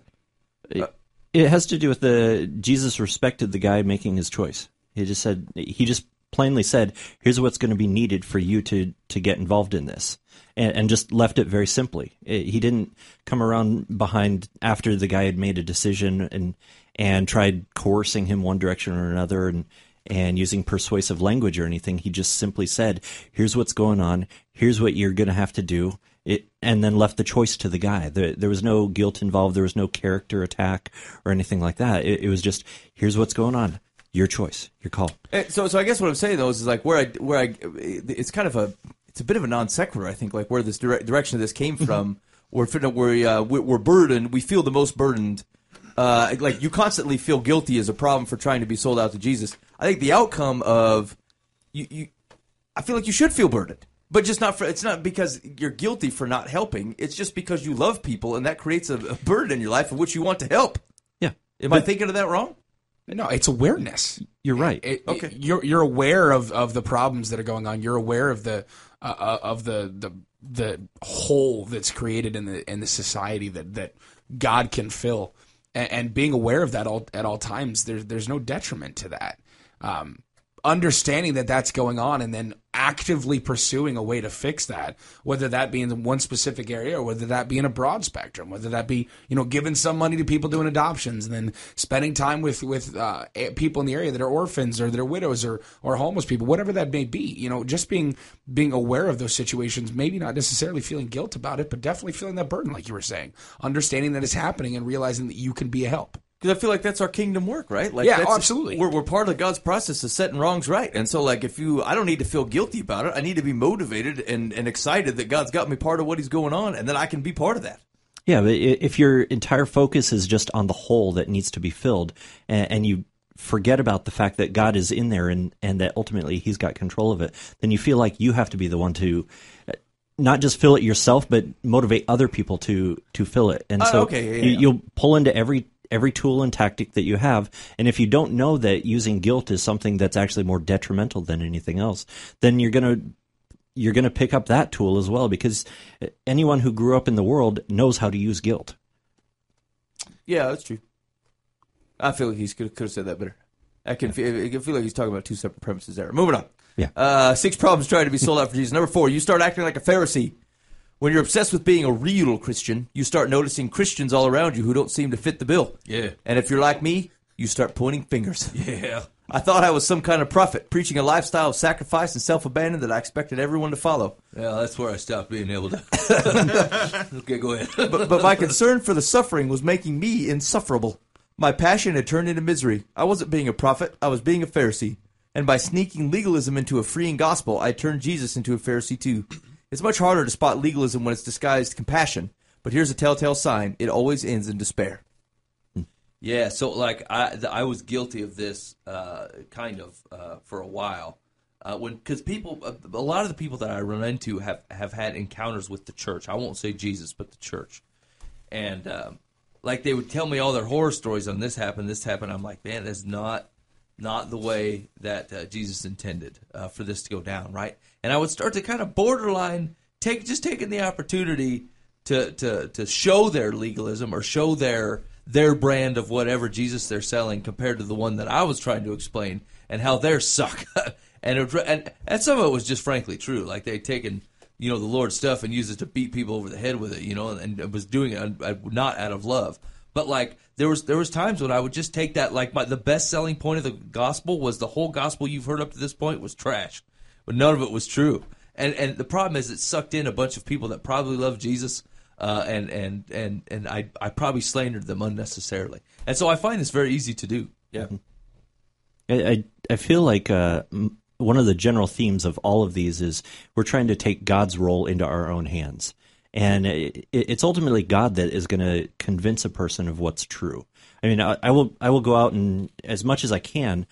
It has to do with Jesus respected the guy making his choice. He just plainly said, here's what's going to be needed for you to get involved in this. And just left it very simply. He didn't come around behind after the guy had made a decision and tried coercing him one direction or another and using persuasive language or anything. He just simply said, here's what's going on. Here's what you're going to have to do. And then left the choice to the guy. There was no guilt involved. There was no character attack or anything like that. It was just, here's what's going on. Your choice. Your call. So I guess what I'm saying, though, is like it's kind of it's a bit of a non sequitur, I think, like where this direction of this came from. We're burdened. We feel the most burdened. Like you constantly feel guilty as a problem for trying to be sold out to Jesus. I think the outcome of I feel like you should feel burdened, but just not it's not because you're guilty for not helping. It's just because you love people, and that creates a burden in your life of which you want to help. Yeah. Am I thinking of that wrong? No, it's awareness. You're right. Okay. You're aware of the problems that are going on. You're aware of the hole that's created in the society that God can fill, and being aware of that at all times. There's no detriment to that. Understanding that that's going on, and then actively pursuing a way to fix that, whether that be in one specific area or whether that be in a broad spectrum, whether that be, giving some money to people doing adoptions and then spending time with people in the area that are orphans or that are widows or homeless people, whatever that may be, just being aware of those situations, maybe not necessarily feeling guilt about it, but definitely feeling that burden, like you were saying, understanding that it's happening and realizing that you can be a help. Because I feel like that's our kingdom work, right? Like Yeah, that's, absolutely. We're part of God's process of setting wrongs right. And so, like, I don't need to feel guilty about it. I need to be motivated and excited that God's got me part of what He's going on, and then I can be part of that. Yeah, but if your entire focus is just on the hole that needs to be filled, and you forget about the fact that God is in there and that ultimately He's got control of it, then you feel like you have to be the one to not just fill it yourself, but motivate other people to fill it. And so you'll pull into every tool and tactic that you have, and if you don't know that using guilt is something that's actually more detrimental than anything else, then you're going to pick up that tool as well, because anyone who grew up in the world knows how to use guilt. Yeah, that's true. I feel like he could have said that better. I can feel like he's talking about two separate premises there. Moving on. Yeah. 6 problems trying to be sold out for Jesus. Number 4, you start acting like a Pharisee. When you're obsessed with being a real Christian, you start noticing Christians all around you who don't seem to fit the bill. Yeah. And if you're like me, you start pointing fingers. Yeah. I thought I was some kind of prophet, preaching a lifestyle of sacrifice and self-abandon that I expected everyone to follow. Yeah, that's where I stopped being able to. Okay, go ahead. But my concern for the suffering was making me insufferable. My passion had turned into misery. I wasn't being a prophet, I was being a Pharisee. And by sneaking legalism into a freeing gospel, I turned Jesus into a Pharisee too. It's much harder to spot legalism when it's disguised compassion, but here's a telltale sign: it always ends in despair. Yeah, so like I was guilty of this for a while, because a lot of the people that I run into have had encounters with the church. I won't say Jesus, but the church, and like they would tell me all their horror stories on this happened. I'm like, man, that's not the way that Jesus intended for this to go down, right? And I would start to kind of borderline taking the opportunity to show their legalism or show their brand of whatever Jesus they're selling compared to the one that I was trying to explain, and how theirs suck. and some of it was just frankly true. Like they'd taken the Lord's stuff and used it to beat people over the head with it, and it was doing it not out of love. But like there was times when I would just take that, like the best selling point of the gospel was the whole gospel you've heard up to this point was trash, but none of it was true. And the problem is it sucked in a bunch of people that probably love Jesus, and I probably slandered them unnecessarily. And so I find this very easy to do. Yeah. I feel like one of the general themes of all of these is we're trying to take God's role into our own hands. And it's ultimately God that is going to convince a person of what's true. I mean, I will go out and, as much as I can,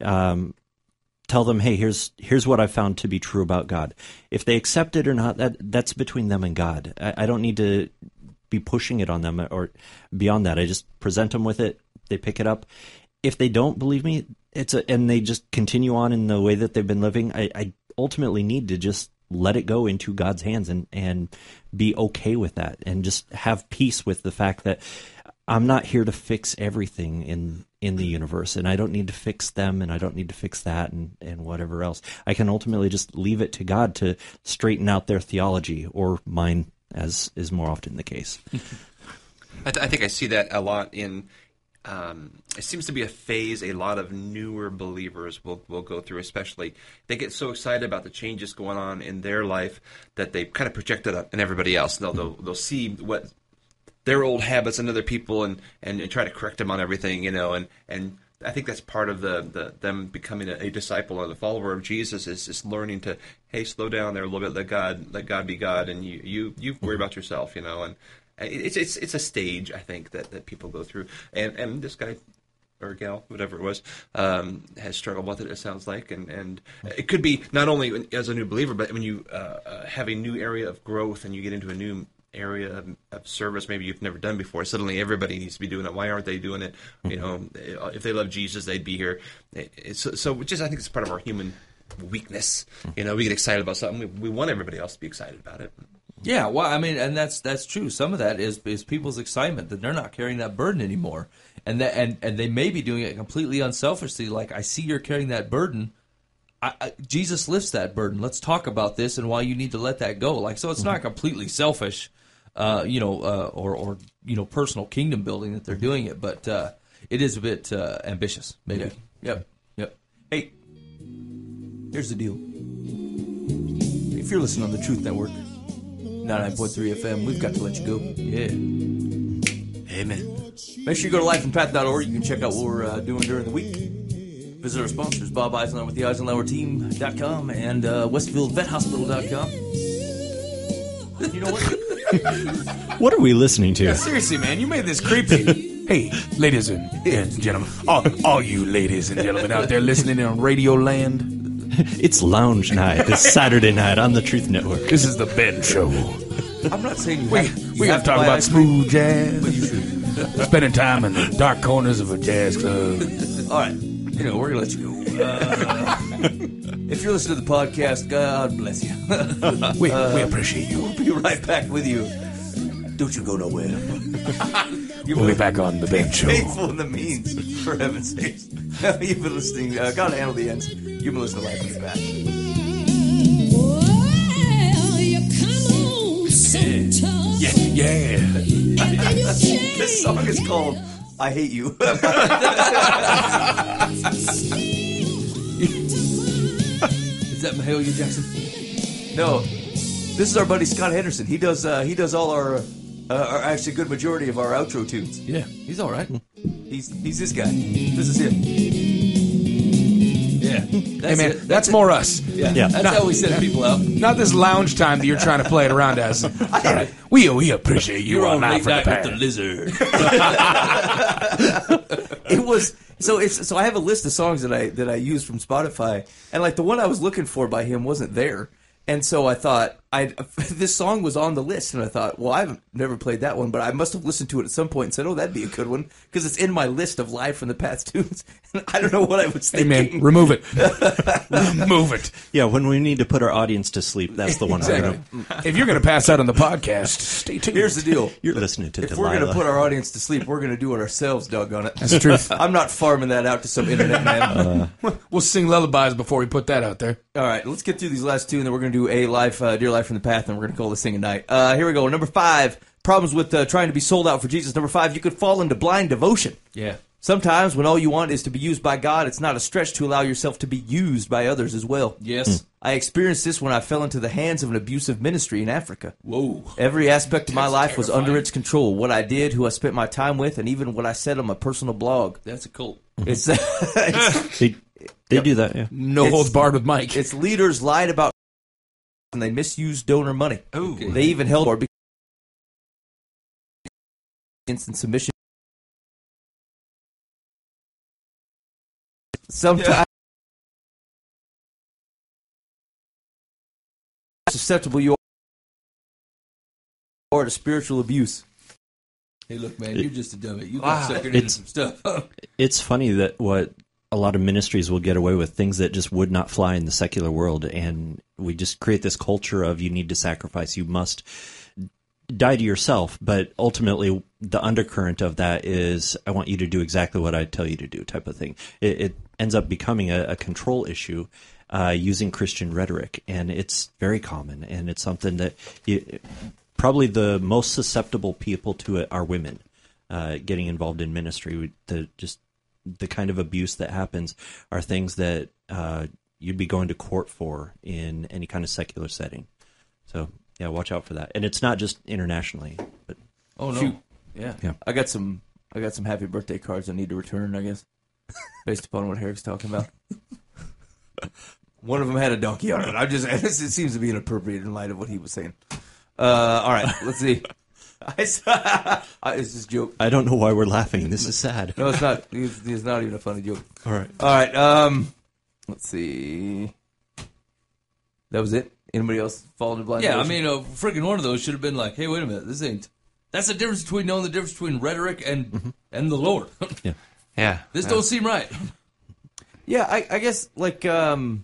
tell them, hey, here's what I found to be true about God. If they accept it or not, that's between them and God. I don't need to be pushing it on them or beyond that. I just present them with it. They pick it up. If they don't believe me, and they just continue on in the way that they've been living, I ultimately need to just let it go into God's hands and be okay with that, and just have peace with the fact that I'm not here to fix everything in the universe, and I don't need to fix them, and I don't need to fix that, and whatever else. I can ultimately just leave it to God to straighten out their theology, or mine, as is more often the case. I think I see that a lot in. It seems to be a phase a lot of newer believers will go through, especially. They get so excited about the changes going on in their life that they kind of project it on everybody else. They'll see what their old habits in other people and try to correct them on everything, and I think that's part of them becoming a disciple or the follower of Jesus is just learning to, hey, slow down there a little bit, let God be God, and you worry about yourself, and it's a stage, I think, that people go through, and this guy or gal, whatever it was, has struggled with it sounds like, and it could be not only as a new believer, but when you have a new area of growth and you get into a new area of service maybe you've never done before, suddenly everybody needs to be doing it. Why aren't they doing it? If they love Jesus, they'd be here. So I think it's part of our human weakness. We get excited about something, we want everybody else to be excited about it. Yeah, well, I mean, and that's true. Some of that is people's excitement that they're not carrying that burden anymore, and they may be doing it completely unselfishly. Like, I see you're carrying that burden. Jesus lifts that burden. Let's talk about this and why you need to let that go. Like, so it's not completely selfish, or personal kingdom building that they're doing it, but it is a bit ambitious, maybe. Yeah. Yep. Hey, here's the deal. If you're listening on the Truth Network, 99.3 FM, we've got to let you go. Yeah. Amen. Make sure you go to lifeandpath.org. You can check out what we're doing during the week. Visit our sponsors, Bob Eisenhower with the EisenhowerTeam.com and WestfieldVetHospital.com. You know what? What are we listening to? Yeah, seriously, man, you made this creepy. Hey, ladies and gentlemen, all you ladies and gentlemen out there listening in on Radio Land, It's lounge night. It's Saturday night on the Truth Network. this is the Ben Show. I'm not saying We have to talk about smooth jazz, spending time in the dark corners of a jazz club. All right. You know, we're going to let you go. If you're listening to the podcast, God bless you. We appreciate you. We'll be right back with you. Don't you go nowhere. We'll be back on the Ben Show. Faithful in the means, for heaven's sakes. You've been listening. God handle the ends. You've been listening to Life in the Back. Well, you come on so tough. Yeah. This song is called I Hate You. Is that Mahalia Jackson? No. This is our buddy Scott Henderson. He does all our actually a good majority of our outro tunes. Yeah, he's all right. He's this guy. This is him. Yeah. Hey, man, that's more us. Yeah. That's how we send people out. Not this lounge time that you're trying to play it around as. All right. We appreciate you You're on Live late from night the with the lizard. It was so I have a list of songs that I used from Spotify, and like the one I was looking for by him wasn't there. And so I thought this song was on the list, and I thought, well, I've never played that one, but I must have listened to it at some point and said, oh, that'd be a good one, because it's in my list of Live from the Past tunes. And I don't know what I was Hey, thinking. man, remove it. Remove it. Yeah, when we need to put our audience to sleep, that's the one. Exactly. If you're going to pass out on the podcast, stay tuned. Here's the deal. You're listening to If Delilah. we're going to put our audience to sleep, we're going to do it ourselves, doggone it. That's the truth. I'm not farming that out to some internet man. We'll sing lullabies before we put that out there. All right, let's get through these last two, and then we're going to do a live, Dear Life from the Path, and we're going to call this thing a night. Here we go. Number 5, problems with trying to be sold out for Jesus. Number 5, you could fall into blind devotion. Yeah. Sometimes when all you want is to be used by God, it's not a stretch to allow yourself to be used by others as well. Yes. I experienced this when I fell into the hands of an abusive ministry in Africa. Whoa. Every aspect of my life was under its control. What I did, who I spent my time with, and even what I said on my personal blog. That's a cult. It's They do that, yeah. No holds barred with Mike. its leaders lied about and they misused donor money. Oh, They even held or instant submission. Sometimes susceptible you are to spiritual abuse. Hey, look, man, you're just a dummy. You Wow. got suckered into some stuff. It's funny that what a lot of ministries will get away with, things that just would not fly in the secular world, and we just create this culture of you need to sacrifice, you must die to yourself, but ultimately the undercurrent of that is I want you to do exactly what I tell you to do type of thing. It ends up becoming a control issue using Christian rhetoric, and it's very common, and it's something that probably the most susceptible people to it are women getting involved in ministry. The kind of abuse that happens are things that you'd be going to court for in any kind of secular setting. So yeah, watch out for that. And it's not just internationally, but Oh, no. Shoot. Yeah. Yeah. I got some happy birthday cards I need to return, I guess, based upon what Eric's talking about. One of them had a donkey on it. It seems to be inappropriate in light of what he was saying. All right, let's see. It's just a joke. I don't know why we're laughing. This is sad. No, it's not. It's not even a funny joke. All right. All right. Let's see. That was it. Anybody else fall into blind? Yeah, I devotion? mean, freaking one of those should have been like, hey, wait a minute, this ain't. That's the difference between knowing the difference between rhetoric and the Lord. yeah. This don't seem right. Yeah, I guess like I'm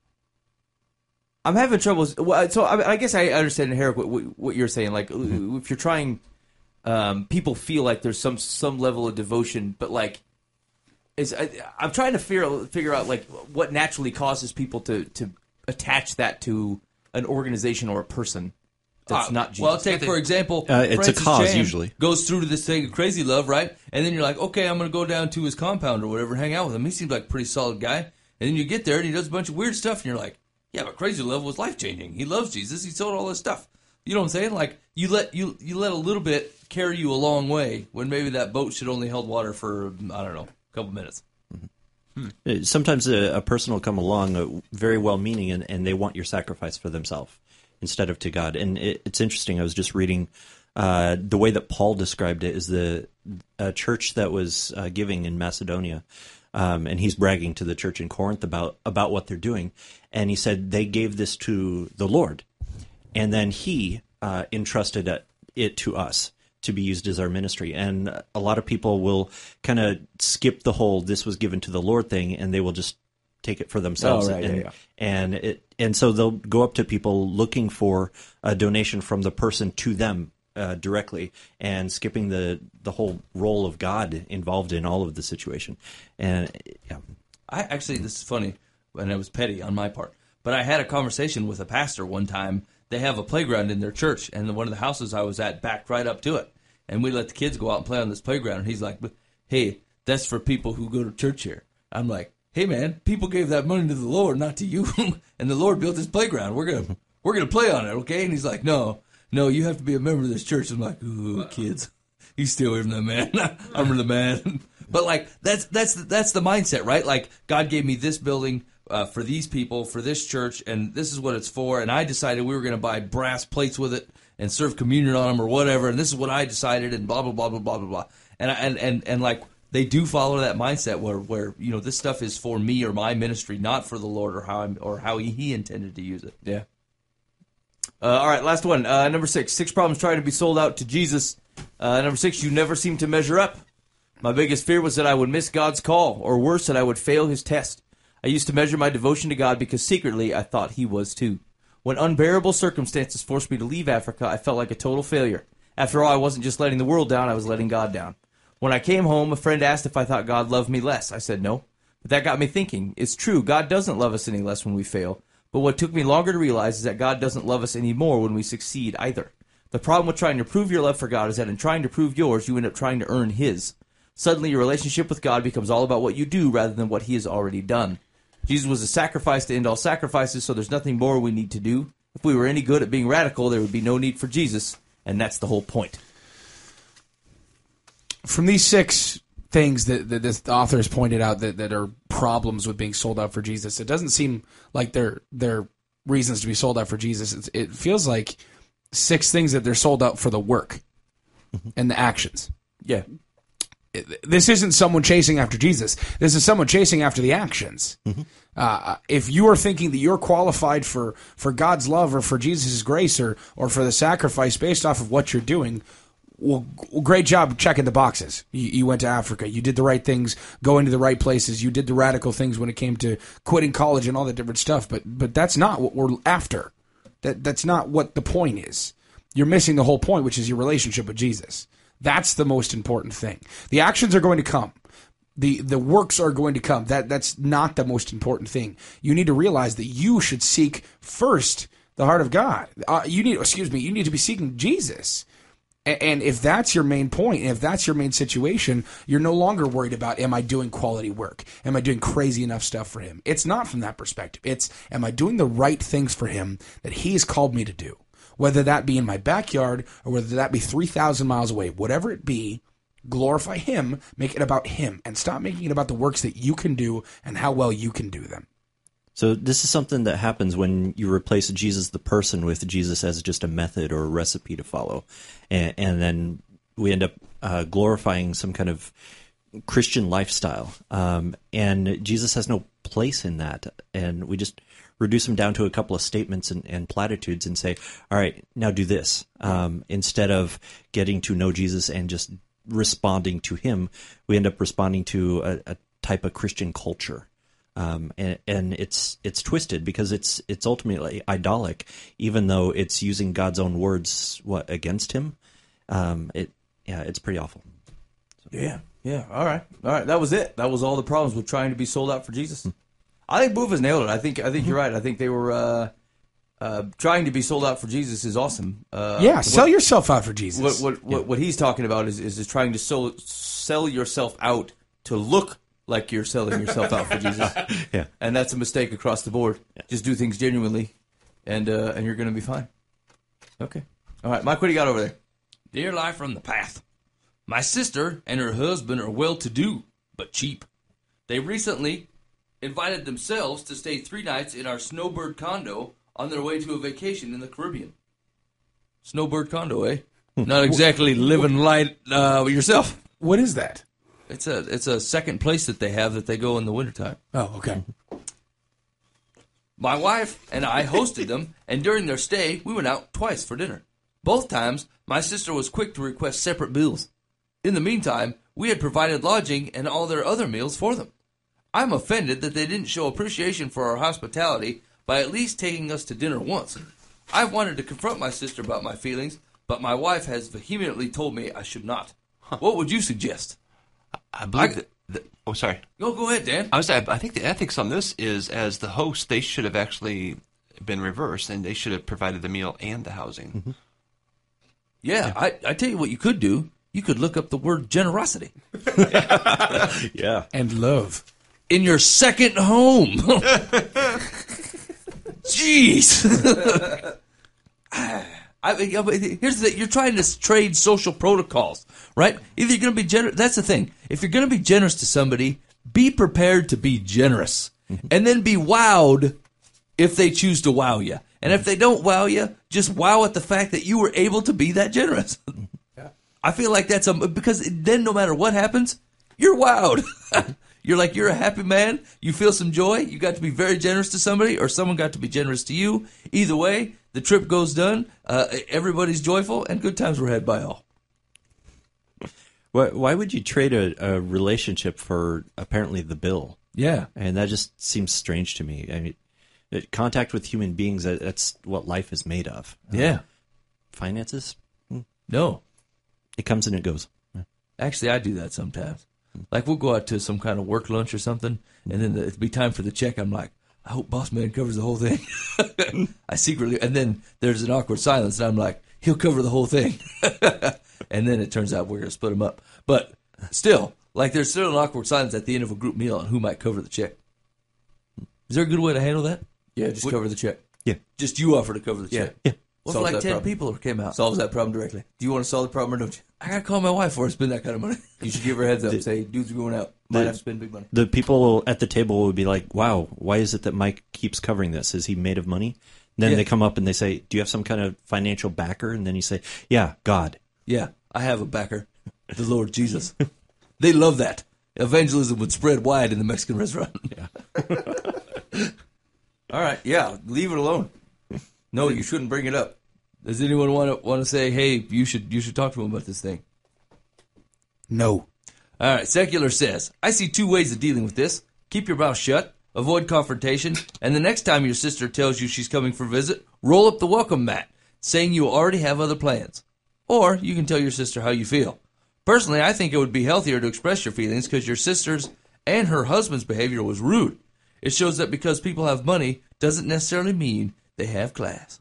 having trouble. So I guess I understand, Eric, what you're saying. Like if you're trying, people feel like there's some level of devotion, but like I'm trying to figure out like what naturally causes people to attach that to an organization or a person that's not Jesus. Well, take for example, It's a Francis cause, Chan usually. goes through to this thing of crazy love, right? And then you're like, okay, I'm going to go down to his compound or whatever, hang out with him. He seems like a pretty solid guy. And then you get there and he does a bunch of weird stuff, and you're like, yeah, but crazy love was life changing. He loves Jesus. He sold all this stuff. You know what I'm saying? Like you let a little bit carry you a long way when maybe that boat should only hold water for, I don't know, a couple minutes. Sometimes a person will come along very well-meaning, and they want your sacrifice for themselves instead of to God. And it's interesting. I was just reading the way that Paul described it is the church that was giving in Macedonia, and he's bragging to the church in Corinth about what they're doing. And he said they gave this to the Lord, and then he entrusted it to us to be used as our ministry. And a lot of people will kind of skip the whole "this was given to the Lord" thing, and they will just take it for themselves. Oh, right, And so they'll go up to people looking for a donation from the person to them directly, and skipping the whole role of God involved in all of the situation. And yeah. I actually, this is funny, and it was petty on my part, but I had a conversation with a pastor one time. They have a playground in their church, and one of the houses I was at backed right up to it. And we let the kids go out and play on this playground. And he's like, "Hey, that's for people who go to church here." I'm like, "Hey, man, people gave that money to the Lord, not to you. And the Lord built this playground. We're gonna play on it, okay?" And he's like, No, you have to be a member of this church." I'm like, "Ooh, kids, you stay away from that man. I'm the man." But like, that's the mindset, right? Like, God gave me this building for these people, for this church, and this is what it's for. And I decided we were going to buy brass plates with it and serve communion on them or whatever. And this is what I decided, and blah blah blah blah blah blah blah. And like, they do follow that mindset where this stuff is for me or my ministry, not for the Lord or how He intended to use it. Yeah. All right, last one. Number 6. 6 problems trying to be sold out to Jesus. Number 6, you never seem to measure up. My biggest fear was that I would miss God's call, or worse, that I would fail His test. I used to measure my devotion to God because secretly I thought He was too. When unbearable circumstances forced me to leave Africa, I felt like a total failure. After all, I wasn't just letting the world down, I was letting God down. When I came home, a friend asked if I thought God loved me less. I said no. But that got me thinking. It's true, God doesn't love us any less when we fail. But what took me longer to realize is that God doesn't love us any more when we succeed either. The problem with trying to prove your love for God is that in trying to prove yours, you end up trying to earn His. Suddenly, your relationship with God becomes all about what you do rather than what He has already done. Jesus was a sacrifice to end all sacrifices, so there's nothing more we need to do. If we were any good at being radical, there would be no need for Jesus, and that's the whole point. From these 6 things that this author has pointed out that are problems with being sold out for Jesus, it doesn't seem like they're reasons to be sold out for Jesus. It feels like 6 things that they're sold out for the work and the actions. Yeah. This isn't someone chasing after Jesus. This is someone chasing after the actions. If you are thinking that you're qualified for God's love or for Jesus' grace or for the sacrifice based off of what you're doing, well, great job checking the boxes. You went to Africa. You did the right things, going to the right places. You did the radical things when it came to quitting college and all that different stuff. But that's not what we're after. That's not what the point is. You're missing the whole point, which is your relationship with Jesus. That's the most important thing. The actions are going to come. The works are going to come. That's not the most important thing. You need to realize that you should seek first the heart of God. You need to be seeking Jesus. And if that's your main point, and if that's your main situation, you're no longer worried about, am I doing quality work? Am I doing crazy enough stuff for Him? It's not from that perspective. It's, am I doing the right things for Him that He has called me to do? Whether that be in my backyard or whether that be 3,000 miles away, whatever it be, glorify Him, make it about Him, and stop making it about the works that you can do and how well you can do them. So this is something that happens when you replace Jesus the person with Jesus as just a method or a recipe to follow. And then we end up glorifying some kind of Christian lifestyle. And Jesus has no place in that. And we just reduce him down to a couple of statements and platitudes and say, all right, now do this. Instead of getting to know Jesus and just responding to Him, we end up responding to a type of Christian culture. And it's twisted because it's ultimately idolic, even though it's using God's own words against Him. It's pretty awful. So. Yeah. All right. That was it. That was all the problems with trying to be sold out for Jesus. I think Boof has nailed it. I think you're right. I think they were trying to be sold out for Jesus is awesome. Sell yourself out for Jesus. What he's talking about is trying to sell yourself out to look like you're selling yourself out for Jesus. Yeah. And that's a mistake across the board. Yeah. Just do things genuinely, and you're going to be fine. Okay. All right, Mike, what do you got over there? Dear Life from the Path. My sister and her husband are well-to-do, but cheap. They recently invited themselves to stay 3 nights in our Snowbird condo on their way to a vacation in the Caribbean. Snowbird condo, eh? Not exactly living light yourself. What is that? It's a second place that they have that they go in the wintertime. Oh, okay. My wife and I hosted them, and during their stay, we went out twice for dinner. Both times, my sister was quick to request separate bills. In the meantime, we had provided lodging and all their other meals for them. I'm offended that they didn't show appreciation for our hospitality by at least taking us to dinner once. I've wanted to confront my sister about my feelings, but my wife has vehemently told me I should not. What would you suggest? I believe oh, sorry. Go ahead, Dan. I think the ethics on this is, as the host, they should have actually been reversed, and they should have provided the meal and the housing. Mm-hmm. Yeah, I tell you what you could do. You could look up the word generosity. Yeah. And love. In your second home. Jeez. Here's the thing. You're trying to trade social protocols, right? Either you're going to be generous. That's the thing. If you're going to be generous to somebody, be prepared to be generous. And then be wowed if they choose to wow you. And if they don't wow you, just wow at the fact that you were able to be that generous. I feel like that's because then no matter what happens, you're wowed. You're a happy man. You feel some joy. You got to be very generous to somebody, or someone got to be generous to you. Either way, the trip goes done. Everybody's joyful, and good times were had by all. Why would you trade a relationship for apparently the bill? Yeah. And that just seems strange to me. I mean, contact with human beings, that's what life is made of. Yeah. Finances? No. It comes and it goes. Actually, I do that sometimes. Like, we'll go out to some kind of work lunch or something, and then it'll be time for the check. I'm like, I hope Boss Man covers the whole thing. I secretly, and then there's an awkward silence, and I'm like, he'll cover the whole thing. And then it turns out we're going to split them up. But still, like, there's still an awkward silence at the end of a group meal on who might cover the check. Is there a good way to handle that? Yeah, just cover the check. Yeah. Just you offer to cover the check. Yeah. What if Solves like that 10 problem. people came out? Solves that problem directly. Do you want to solve the problem or don't you? I got to call my wife for to spend that kind of money. You should give her a heads up. Say, dudes are going out. Might have to spend big money. The people at the table would be like, wow, why is it that Mike keeps covering this? Is he made of money? And then they come up and they say, do you have some kind of financial backer? And then you say, yeah, God. Yeah, I have a backer, the Lord Jesus. They love that. Evangelism would spread wide in the Mexican restaurant. Yeah. All right, yeah, leave it alone. No, you shouldn't bring it up. Does anyone want to say, hey, you should talk to him about this thing? No. All right, Secular says, I see 2 ways of dealing with this. Keep your mouth shut, avoid confrontation, and the next time your sister tells you she's coming for a visit, roll up the welcome mat, saying you already have other plans. Or you can tell your sister how you feel. Personally, I think it would be healthier to express your feelings because your sister's and her husband's behavior was rude. It shows that because people have money doesn't necessarily mean they have class.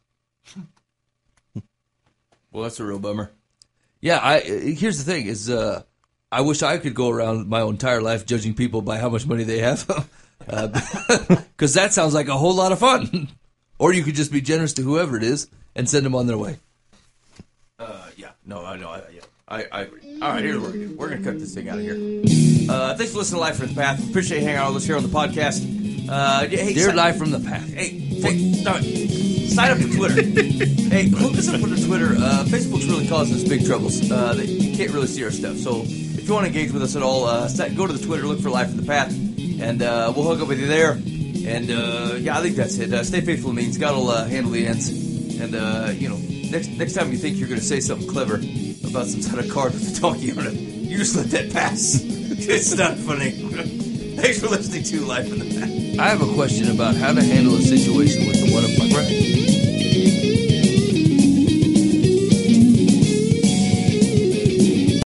Well, that's a real bummer. Yeah, here's the thing is I wish I could go around my entire life judging people by how much money they have. Because that sounds like a whole lot of fun. Or you could just be generous to whoever it is and send them on their way. Yeah, no, I know. I agree. All right, here we're going to cut this thing out of here. Thanks for listening to Life from the Path. Appreciate you hanging out with us here on the podcast. Hey, Dear Life from the Path. Hey, stop it. Sign up to Twitter. Hey, hook us up with the Twitter. Facebook's really causing us big troubles. You can't really see our stuff. So if you want to engage with us at all, go to the Twitter, look for Life from the Path, and we'll hook up with you there. And yeah, I think that's it. Stay faithful means God will handle the ends. And next time you think you're going to say something clever about some kind of card with a donkey on it, you just let that pass. It's not funny. Thanks for listening to Life in the Path. I have a question about how to handle a situation with one of my friends.